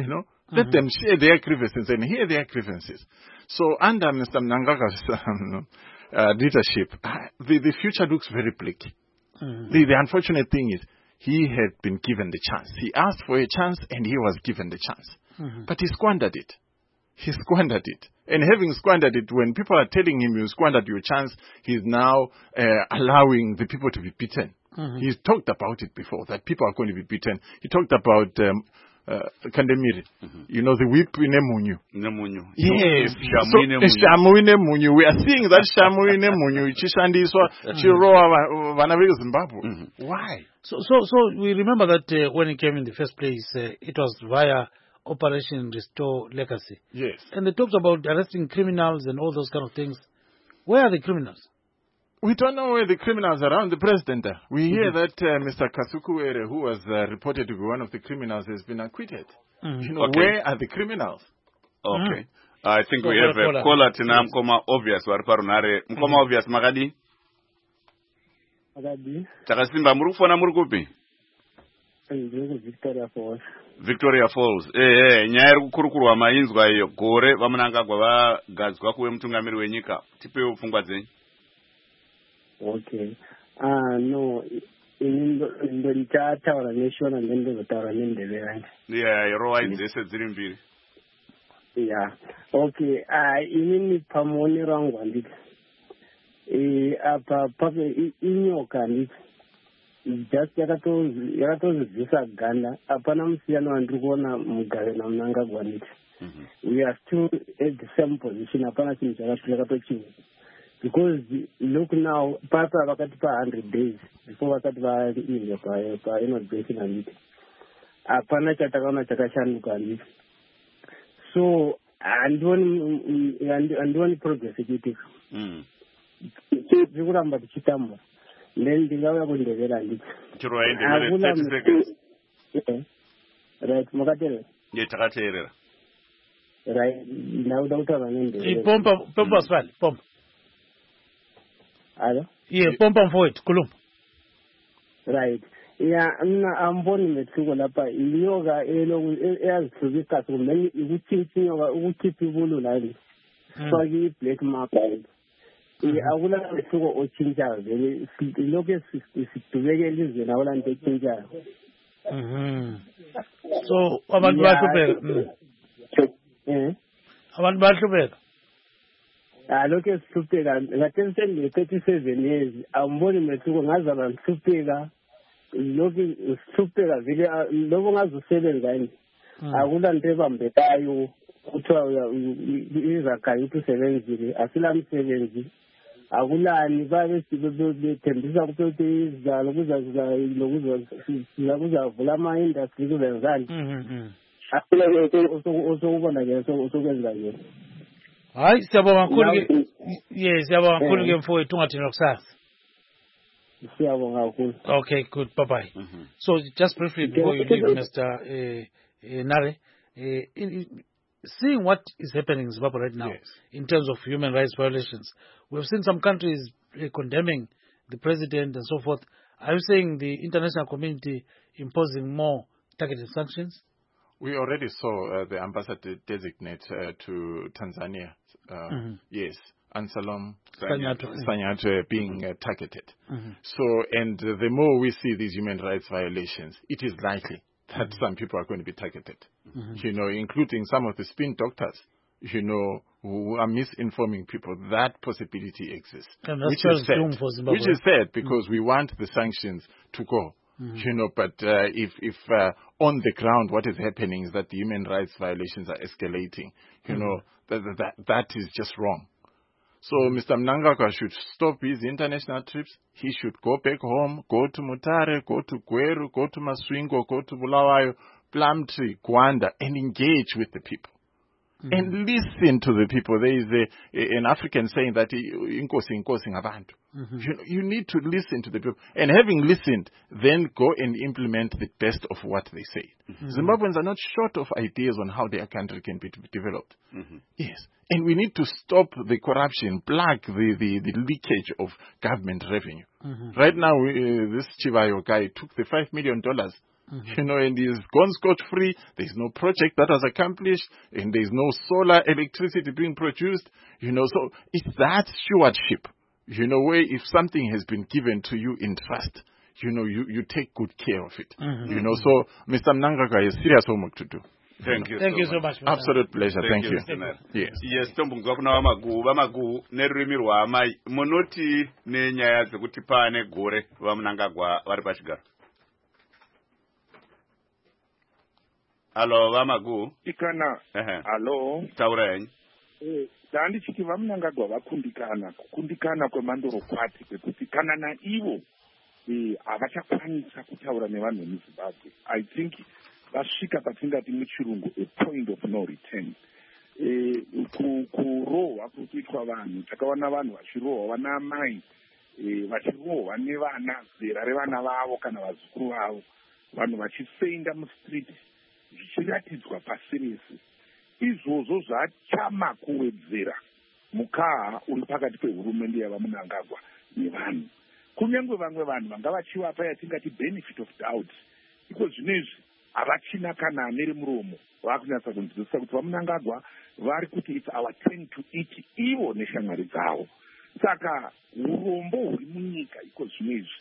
Mm-hmm. Let them share their grievances and hear their grievances. So under Mister Mnangagwa's um, uh, leadership, uh, the, the future looks very bleak. Mm-hmm. The, the unfortunate thing is he had been given the chance. He asked for a chance and he was given the chance. Mm-hmm. But he squandered it. He squandered it. And having squandered it, when people are telling him you squandered your chance, he's now uh, allowing the people to be beaten. Mm-hmm. He's talked about it before, that people are going to be beaten. He talked about um, uh, Kandemiri, mm-hmm. you know, the whip in Emunyu. Nemunyu. Yes. So, Shamu in Emunyu. We are seeing that Shamu in Emunyu. Chishandiswa, Chiroa, Vanavega, Zimbabwe. Why? So, so, so we remember that uh, when it came in the first place, uh, it was via Operation Restore Legacy. Yes. And they talked about arresting criminals and all those kind of things. Where are the criminals? We don't know where the criminals are around the president. We hear mm-hmm. that uh, Mister Kasukuwere, who was uh, reported to be one of the criminals, has been acquitted. Mm-hmm. You know, okay. Where are the criminals? Okay. Mm-hmm. I think so we have a caller tina Mkoma Obvious wariparunare. Mkoma Obvious Magadi? Magadi. Takasimba murufona murukupi? Victoria Falls. Victoria Falls. Eh eh nyaya kukurukurwa mainzwa iyo gore vamunangagwa vagadzwa kuwe mutungamiri wenyika. Tipewo pfungwa dzenyu. Okay. Ah, no. Ndo ndichataura neshona ndendozotaura nendevera. Yeah, irowa idzese dziri mbiri. Yeah. Okay. Ah, inini pamoni rangu handiti. Eh, apa pape inyoka handiti. Just yakatozivisa ganda. Apana musiyano wandiri kuona mugare naMnangagwa handiti. We are still at the same position. Apana chinhu chakatochiwa. Because look now, past wakati pa one hundred days before wakati va inja pa pa inauguration handiti. Apana chatakaona chakashanduka handiti. So andoni andoni progress ikiitika. Mm. Zikuramba tichitamba. Then ndingauya kundevera handiti. Chiro aendevere thirty seconds. Yeah. Right, makateera. Ye takateerera. Right, ndauda kutaura nendevera. Pompa pompa swali, pompa. Hello? Yeah, pompa mfowethu khuluma. Right. Yeah, mina amboni methuko lapha iyoga eloku eyazithukisa kumbe ukuthintinyoka ukukhipha ibulu lani. Faki black market. Eh akula methuko ochinjayo vele lokho sidubeke elizweni awulanto echinjayo. Mhm. So abantu bahlupeka. Eh. Abantu bahlupeka. Ah, look at Supega. Latin thirty-seven years. I'm born in Mexico. Nazareth Supega. Looking Supega. Logo as the seven guys. I wouldn't ever bet you. Is a Kayutu seven zero. Asilam seven zero. I would not invite the Tendisa Properties, the Loguza, Loguza, Volama industry, and that. Also, also, one again, so also get Hayi siyabonga kakhulu. Yes, siyabonga kakhulu ke mfowethu ungathini kusasa. Siyabonga kakhulu. Okay, good. Bye bye. Mm-hmm. So just briefly before you leave, Mister Uh, uh, Nare, uh, in, in, seeing what is happening in Zimbabwe right now, yes, in terms of human rights violations, we've seen some countries uh, condemning the president and so forth. Are you saying the international community imposing more targeted sanctions? We already saw uh, the ambassador designate uh, to Tanzania. Uh, mm-hmm. Yes, Anselm Sanyato being uh, targeted. Mm-hmm. So, and uh, the more we see these human rights violations, it is likely that mm-hmm. some people are going to be targeted. Mm-hmm. You know, including some of the spin doctors, you know, who are misinforming people. That possibility exists. And that's which is sad. For Zimbabwe. Which is sad because mm-hmm. we want the sanctions to go. Mm-hmm. You know, but uh, if, if uh, on the ground what is happening is that the human rights violations are escalating, you mm-hmm. know, that, that that is just wrong. So mm-hmm. Mister Mnangagwa should stop his international trips. He should go back home, go to Mutare, go to Gweru, go to Maswingo, go to Bulawayo, Plumtree, Gwanda, and engage with the people. Mm-hmm. And listen to the people. There is a, a, an African saying that inkosi inkosi ngabantu. Mm-hmm. You, you need to listen to the people. And having listened, then go and implement the best of what they say. Mm-hmm. Zimbabweans are not short of ideas on how their country can be developed. Mm-hmm. Yes. And we need to stop the corruption, plug the, the, the leakage of government revenue. Mm-hmm. Right now, we, uh, this Chivayo guy took the five million dollars Mm-hmm. You know, and he's gone scot-free. There's no project that was accomplished, and there's no solar electricity being produced. You know, so it's that stewardship, you know, where if something has been given to you in trust, you know, you, you take good care of it. Mm-hmm. You know, so Mister Mnangagwa has serious homework to do. Thank you. Thank so you so much. much. Absolute pleasure. Thank, Thank you. you. Yes. Yes, tombungwa kuna wamagu, wamagu nerurimi rwamai. Munoti nenyaya dzekuti pane gore vaMnangagwa vari pachigaro. Hello, vamagu. Ikana. Uh-huh. Hello. Taurai. Eh, tandichiti vaMnangagwa vakundikana, kukundikana kwemandoro kwati kwekuti kana na ivo eh avachakwanisa kutaura nevanhu vemuZimbabwe. I think vasvika patingati muchirungu a point of no return. Eh, kurohwa kuitwa vanhu, takaona vanhu vachirohwa vana mai, eh, vachirohwa nevana zera revana vavo kana vazukuru vavo, vanhu vachifenda mustreet zvichiratidzwa pasi rese. Izvozvo zvachama kuwedzera mukaha uri pakati pehurumende yavaMnangagwa nevanhu. Kunyange vamwe vanhu vanga vachivapa yatingati benefit of doubt, iko zvinezvi havachina kana nere muromo vakunyatsa kunzwisisa kuti vaMnangagwa vari kuti it's our turn to eat ivo neshamwari dzavo. Saka urombo huri munyika iko zvinezvi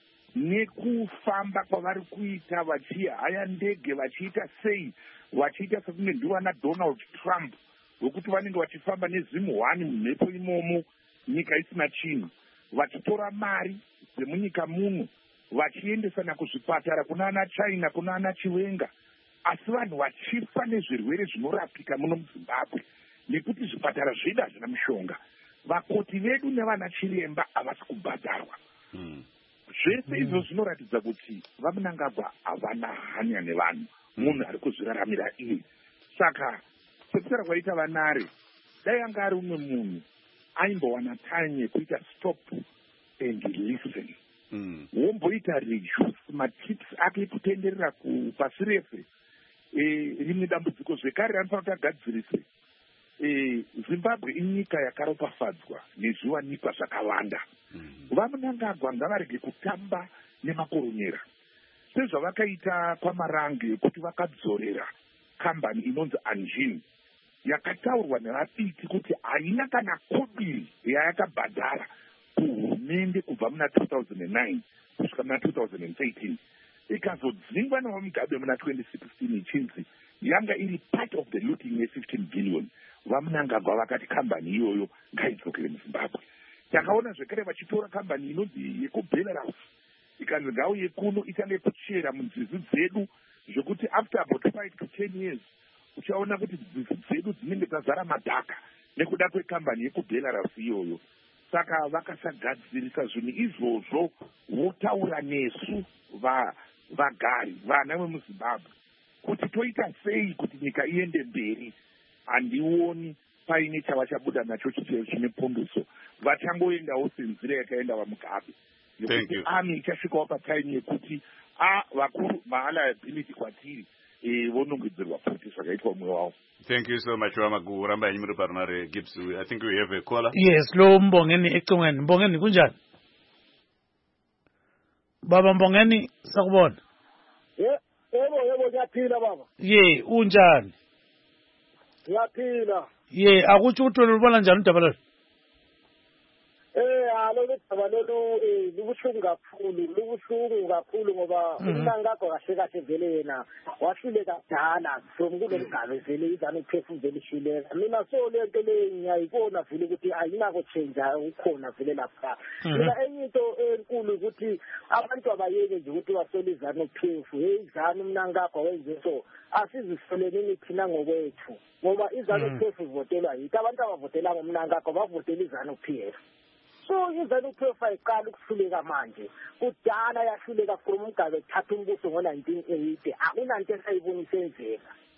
nekufamba kwavari kuita vachihaya ndege vachiita sei, vachiita sekunge ndivana Donald Trump vokuti vanenge vachifamba nezimuhwani mumhepo imomo nyika isina chinhu, vachitora mari dzemunyika muno vachiendesana kuzvipatara kuna ana China, kuna ana Chiwenga, asi vanhu vachifa nezvirwere zvinorapika muno muZimbabwe nekuti zvipatara zvedu hazvina mushonga. Vakoti vedu nevana chiremba havasi kubhadharwa. Mm. Zvese izvo zvinoratidza kuti vaMnangagwa havana hanya nevanhu, munhu ari kuzviraramira iye. Saka sekutara kwaita vanare, dai anga ari umwe munhu aimbowana time yekuita stop and listen. Mm. Womboita reduce matips ake kutenderera kupasi rese. E, rimwe dambudziko zvekare ranofanira kuti agadzirise. E, Zimbabwe inyika yakaropafadzwa nezviwanikwa zvakawanda. Mm-hmm. vaMnangagwa ngavarege kutamba nemakoronyera sezvavakaita kwaMarange kuti vakadzorera kambani inonzi Anjin yakataurwa nevapiti kuti haina kana kobiri yayakabhadhara kuhurumende kubva muna two thousand nine kusvika muna two thousand thirteen, ikazodzingwa nevaMugabe muna twenty sixteen ichinzi yanga iri part of the looting ye fifteen billion. vaMnangagwa vakati kambani iyoyo ngaidzokere muZimbabwe. Takaona zvekare vachitora kambani inonzi yekuBelarus ikanzi ngauye kuno itange kuchera munzizi dzedu zvokuti after about five to ten years uchaona kuti nzizi dzedu dzinenge dzazara madhaka nekuda kwekambani yekuBelarus iyoyo. Saka vakasagadzirisa zvinhu izvozvo votaura nesu vagari vana vemuZimbabwe kuti toita sei kuti nyika iende mberi. Handioni paine chavachabuda nacho chine pundutso, vachangoendawo senzira yakaenda vaMugabe. Thank you. Ami ichasvikawo patime yekuti a vakuru maaliability kwatiri eh vonongedzerwa futi zvakaitwa mumwe wavo. Thank you so much Wamagu. Ramba yenyu muri parunare Gibbs. I think we have a caller. Yes, lo Mbongeni ecingweni. Mbongeni kunjani? Baba Mbongeni sakubona. Ye, yebo yebo ngiyaphila baba. Ye, unjani? Ngiyaphila. Ye, akuthi ukuthi ulibona njani udaba lo? Eh, alo udaba lolu eh libuhlungu kakhulu, libuhlungu kakhulu ngoba uMnangagwa kahle kahle vele yena wahluleka dala from kulomgaba vele izana ukhefu vele ishileka. Mina so lento le ngiyayibona vele ukuthi ayinako change ukhona vele lapha. Mina enye into enkulu ukuthi abantu abayeke nje ukuthi basole izana ukhefu, hey izana uMnangagwa wenze so asizisoleni thina ngokwethu ngoba izana ukhefu ivotelwa yithi abantu abavotela ngoMnangagwa bavotela izana ukhefu. So izana ukhefu ayiqala ukuhluleka manje kudala yahluleka from uMgabe ethatha umbuso ngo nineteen eighty akunanto esayibona isenzeka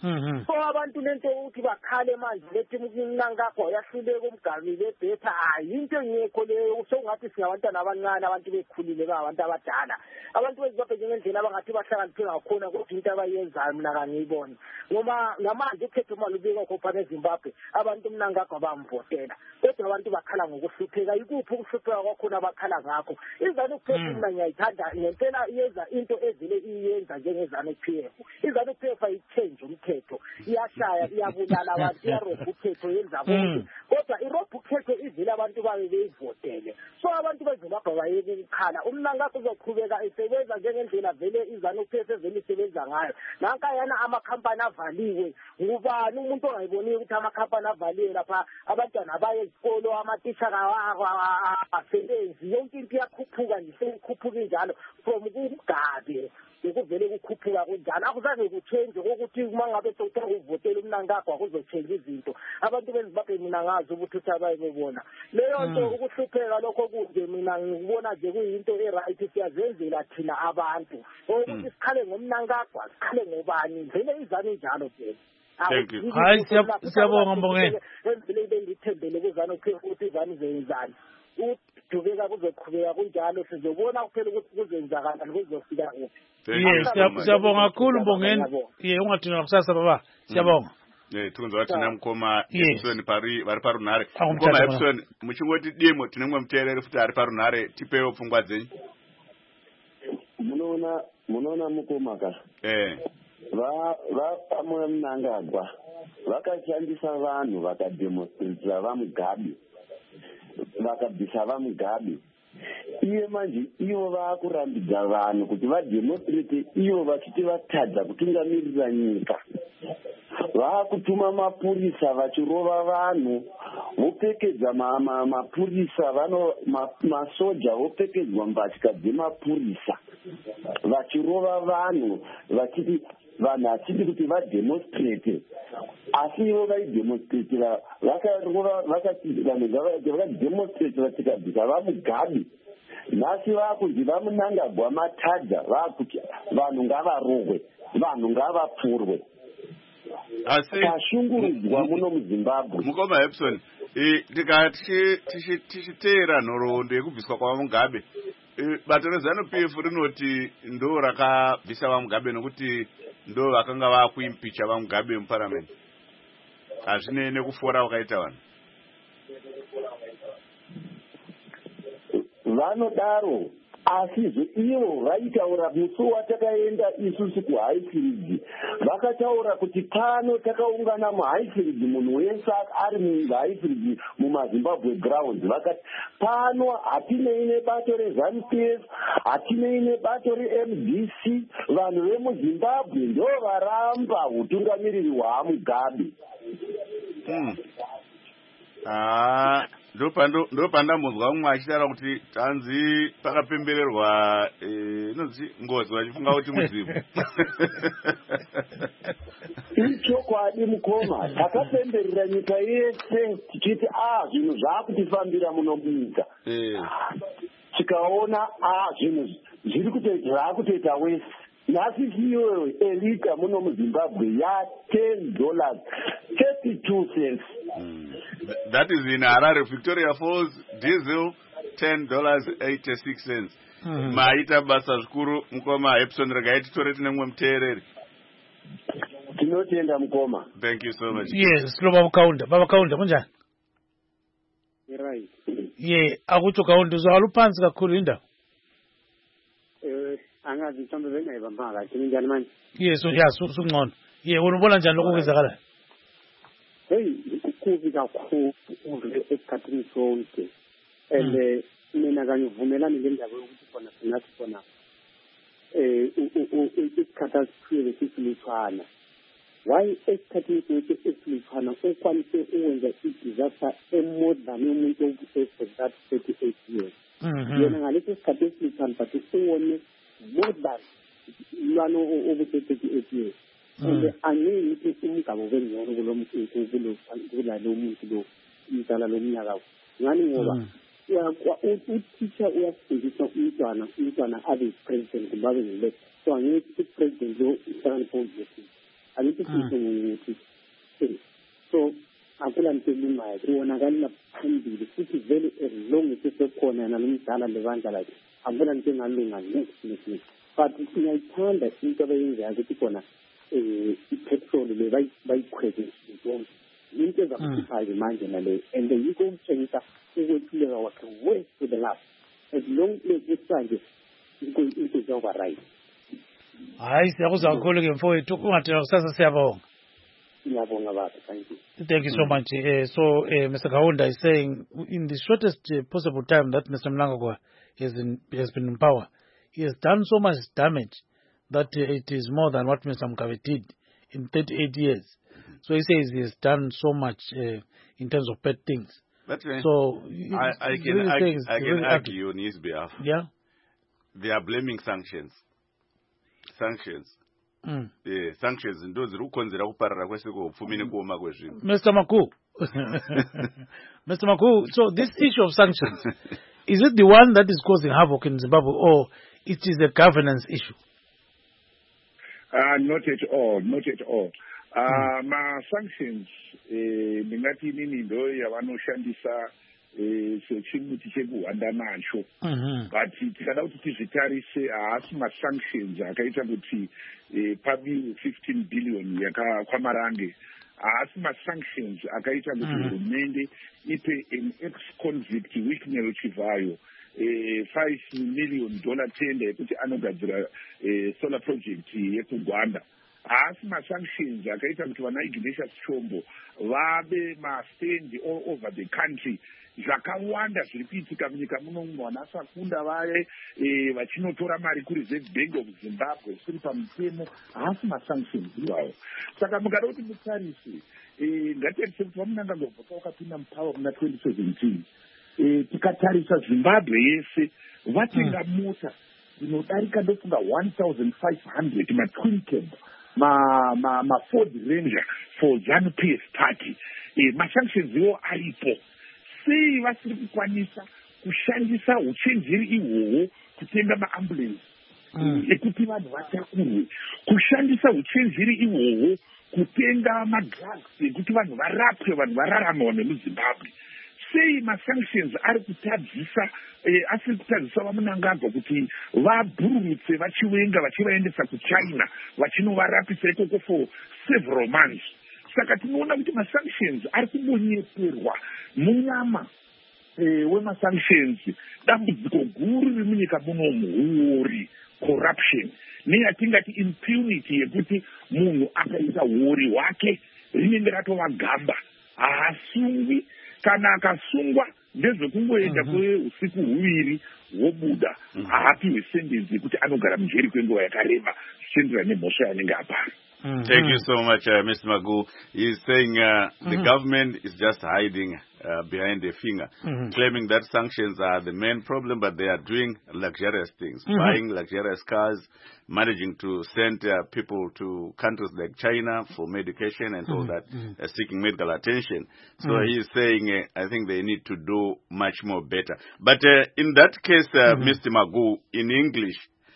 so abantu lento ukuthi bakhale manje lethi umnangagwa uyahluleka umgami lebhetha hayi into engekho leyo sokungathi singabantwana abancane abantu bekhulile ngabantu abadala abantu bezimbabwe njengendlela abangathi bahlakaniphe ngakhona kodwa into abayenzayo mina kangiyiboni ngoba ngamanje ukhetho imali ubeka khopha nezimbabwe abantu umnangagwa bamvotela kodwa abantu bakhala ngokuhlupheka ikuphi ukuhlupheka kwakhona bakhala ngakho izanu P F mina ngiyayithanda ngempela iyenza into ezile iyenza njengezanu P F izanu P F ayichange umthetho iyashaya iyabulala abantu iyarobha ukhetho yenza konke kodwa irobha ukhetho ivile abantu babe beyivotele so abantu bezimbabwe bayeke ukukhala umnangagwa uzoqhubeka esebenza njengendlela vele izanu P F evele isebenza ngayo nankayana amakhampani avaliwe ngubani umuntu ongayiboniyo ukuthi amakhampani avaliwe lapha abantwana baye esikolo amatisha asebenzi yonke into iyakhuphuka nje seyikhuphuka njalo from kugabe ukuvele kukhuphuka kunjani akuzaze kuchange ukuthi uma ngabe sokuthiwa uvotela umnangagwa kuzochange izinto abantu bezimbabwe mina ngazi ukuthi uthi abayebona leyo nto ukuhlupheka lokho kunje mina ngikubona nje kuyinto e-right siyazenzela thina abantu ukuthi sikhale ngomnangagwa sikhale ngobani vele izani njalo phela Thank you. Hayi siyabonga Mbongeni. Endlele bengithembele kuzana ukuthi izani zenzani. Udubeka kuzoqhubeka kunjalo sizobona kuphela ukuthi kuzenzakala kuzofika kuphi. Yes, siyabonga kakhulu Mbongeni. Ye ungathina kusasa baba. Siyabonga. Eh tunzo wathi namkhoma Epson pari bari parunare. Ngoma Epson muchingoti demo tinemwe mterere futhi ari parunare tipeyo pfungwa dzenyu. Munoona munoona mukoma ka. Eh. Va va pamwe Mnangagwa vakashandisa vanhu vakademonstrate vamugabe vakabvisa vamugabe iye manje ivo vakurambidza vanhu kuti vademonstrate ivo vachiti vatadza kutungamirira nyika vakutuma mapurisa vachirova vanhu vopfekedza mapurisa vano masoja vopfekedzwa mbatya dzemapurisa vachirova vanhu vachiti vanhu achiti kuti vademonstrate asi ivo vaidemonstratira vakarova vakati vanhu vakademonstrate vatikabvisa vamugabe nhasi vakunzi vamunangagwa matadza vakuti vanhu ngavarohwe vanhu ngavapfurwe asi tashungurudzwa muno muZimbabwe mukoma Epson tikati tichiteera nhoroondo yekubviswa kwavamugabe bato rezanu P F rinoti ndo rakabvisa vamugabe nokuti ndo vakanga vakuimpicha vamugabe muparliament hazvine nekufora wakaita vanhu vanodaro asi ivo vaitaura musi watakaenda isusu kuHighfield vakataura kuti pano takaungana muHighfield munhu wese ari muHighfield mumaZimbabwe grounds vakati pano hatinei nebato rezanu P F hatinei nebato reM D C vanhu vemuZimbabwe ndo varamba utungamiriri hwaMugabe. Hmm. Ah, ndo pandamuzwa mumwe achitaura kuti tanzi pakapembererwa inonzi ngozi vachifunga kuti mudzimu. Ichokwadi mukoma takapemberera nyika yese tichiti ah zvinhu zvakutifambira muno munyika tikaona ah zvinhu zviri kutoita wese nhasi iyo elita muno muZimbabwe ya ten dollars thirty-two cents. Mm. That is in Harare, Victoria Falls, diesel ten dollars eighty-six cents. Mm. Maita basa zvikuru mukoma Epson regai titore tinemwe muteereri. Tinotenda mukoma. Thank you so much. Yes, lo baba kaunda, baba kaunda kunjani? Right. Yeah, akutsho kaunda uzalupansi kakhulu indawo. Eh angazi mhlawumbe bengayibamba kahle njani manje? Yes, yeah, sungcono. Yeah, unubona njani lokho kwenzakala? Hey, kubi kakhulu esikhathini sonke. And mina kangivumelani ngendaba yokuthi khona sinathi khona eh isikhathi asiphiwe sisilutshwana. Why esikhathini sonke esilutshwana ukwanise ukwenza i-disaster more than umuntu okusefe that thirty-eight years. Yena ngalesi sikhathi esilutshwana but uwone more than lwana obuse thirty-eight years. And angeke ukuthi umgabo bengcono kulo muntu kulo kulalo muntu lo umdala lo mnyaka ngani ngoba uthisha uyafundisa umntwana umntwana abe president babe ngile so angeke ukuthi president lo uhlala phezulu angithi ukuthi so akulantelima kuwonakala phambili futhi vele as long as sekhona nalomdala lebandla lakhe akulanto engalunga next next but ngiyayithanda into abayenzayo ukuthi khona eh ipetrol le bayikhweze into into ezakukhipha manje nale and then you go tshengisa ukwehluleka wakhe way to the last as long as isanje into over right. Hayi siyakuza kakhulu ke mfowethu kungathela kusasa siyabonga. Siyabonga baba, thank you. Thank you so much. Uh, so uh, Mister Kaunda is saying in the shortest uh, possible time that Mister Mnangagwa has, in, has been in power, he has done so much damage that uh, it is more than what Mister Mugabe did in thirty-eight years. So he says he has done so much uh, in terms of bad things. But, uh, so I, I can, really argue, I can really argue on his behalf. Yeah? They are blaming sanctions. Sanctions. Mm. The sanctions ndo ziri kukonzera kuparara kweseko upfumi kuoma kwezvinhu. Mister Maku. Mister Maku, so this issue of sanctions, is it the one that is causing havoc in Zimbabwe or it is a governance issue? Uh, not at all, not at all. Uh, mm. Ma sanctions, ningati nini ndo yavanoshandisa sechimuti chekuhwanda nacho. But tikada kuti tizvitarise haasi masanctions akaita kuti pabiwe fifteen billion yakakwamarange. Haasi masanctions akaita kuti hurumende ipe an ex-convict Wicknell Chivayo five million dollar tender yekuti anogadzira solar project yekugwanda. Haasi masanctions akaita kuti vana Ignatius Chombo vabe mastendi all over the country. Zvakawanda zviri kuitika munyika muno mwana asakunda vaye vachinotora mari kureserve bank of Zimbabwe siri pamutemo haasi masanctions iwayo. Saka mukada kuti mutarise ngatiarise kuti vaMnangagwa wakapinda mupawa muna twenty seventeen tikatarisa Zimbabwe yese vatenga mota inodarika ndofunga one thousand five hundred matwin cab ma ma ma Ford Ranger for ZANU-P F party. Masanctions iwo aripo. Sei vasiri kukwanisa kushandisa uchenjeri ihwohwo kutenga maambulance ekuti vanhu vatakurwe, kushandisa uchenjeri ihwohwo kutenga madrugs ekuti vanhu varapwe, vanhu vararamawo nemuZimbabwe. Sei masanctions ari kutadzisa asiri kutadzisa vaMnangagwa kuti vabhururutse vachivenga vachivaendesa kuChina vachinovarapisa ikoko for several months. Saka tinoona kuti masanctions ari kumbonyeperwa munyama wemasanctions. Dambudziko guru riri munyika munomu huori corruption neyatingati impunity yekuti munhu akaita huori hwake rinenge ratova gamba, haasungwi. Kana akasungwa ndezvekungoenda kweusiku huviri wobuda, haapiwe sentensi yekuti anogara mujeri kwenguva yakareba zvichienderana nemhosva yanenge apara. Mm-hmm. Thank you so much, uh, Mister Magu. He's saying uh, mm-hmm. the government is just hiding uh, behind a finger, mm-hmm. claiming that sanctions are the main problem, but they are doing luxurious things, mm-hmm. buying luxurious cars, managing to send uh, people to countries like China for medication and mm-hmm. all that, mm-hmm. uh, seeking medical attention. So mm-hmm. he's saying, uh, I think they need to do much more better. But uh, in that case, uh, mm-hmm. Mister Magu, in English,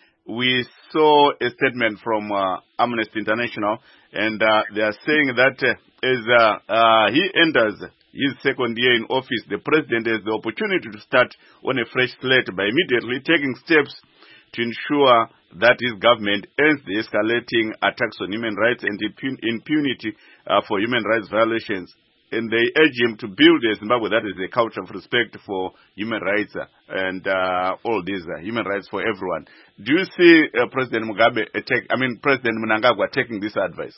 we saw a statement from uh, Amnesty International, and uh, they are saying that uh, as uh, uh, he enters his second year in office, the president has the opportunity to start on a fresh slate by immediately taking steps to ensure that his government ends the escalating attacks on human rights and impun- impunity uh, for human rights violations. And they urge him to build a Zimbabwe that is a culture of respect for human rights uh, and uh, all these uh, human rights for everyone. Do you see uh, President Mugabe, uh, take, I mean President Mnangagwa taking this advice?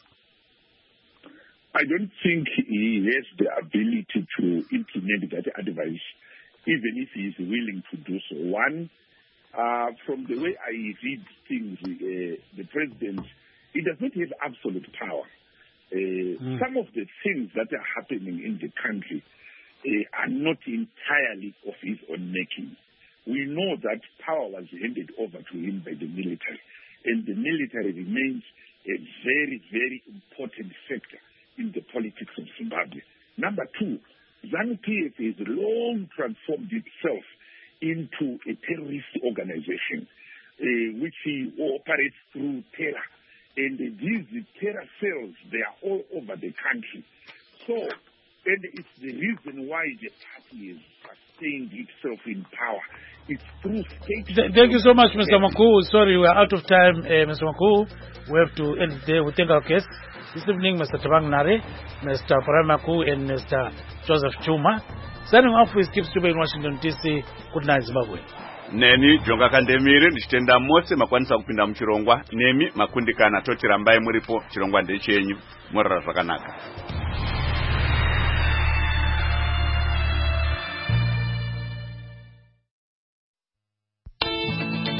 I don't think he has the ability to implement that advice, even if he is willing to do so. One, uh, from the way I read things, uh, the president, he does not have absolute power. Uh, mm. Some of the things that are happening in the country uh, are not entirely of his own making. We know that power was handed over to him by the military, and the military remains a very, very important factor in the politics of Zimbabwe. Number two, ZANU-P F has long transformed itself into a terrorist organization, uh, which operates through terror. And these terror cells, they are all over the country. So, and it's the reason why the party has sustained itself in power. It's through state. Th thank you so much, Mister Maku. Sorry, we are out of time, uh, Mister Maku. We have to end there. We thank our guests this evening, Mister Tabang Nare, Mister Farai Maku, and Mister Joseph Chuma. Signing off with Skip Stube in Washington, D C. Good night, Zimbabwe. Neni Jonga Kandemire ndichitenda mose makwanisa kupinda mchirongwa nemi makundikana totirambai muripo chirongwa ndechenyu morara zvakanaka.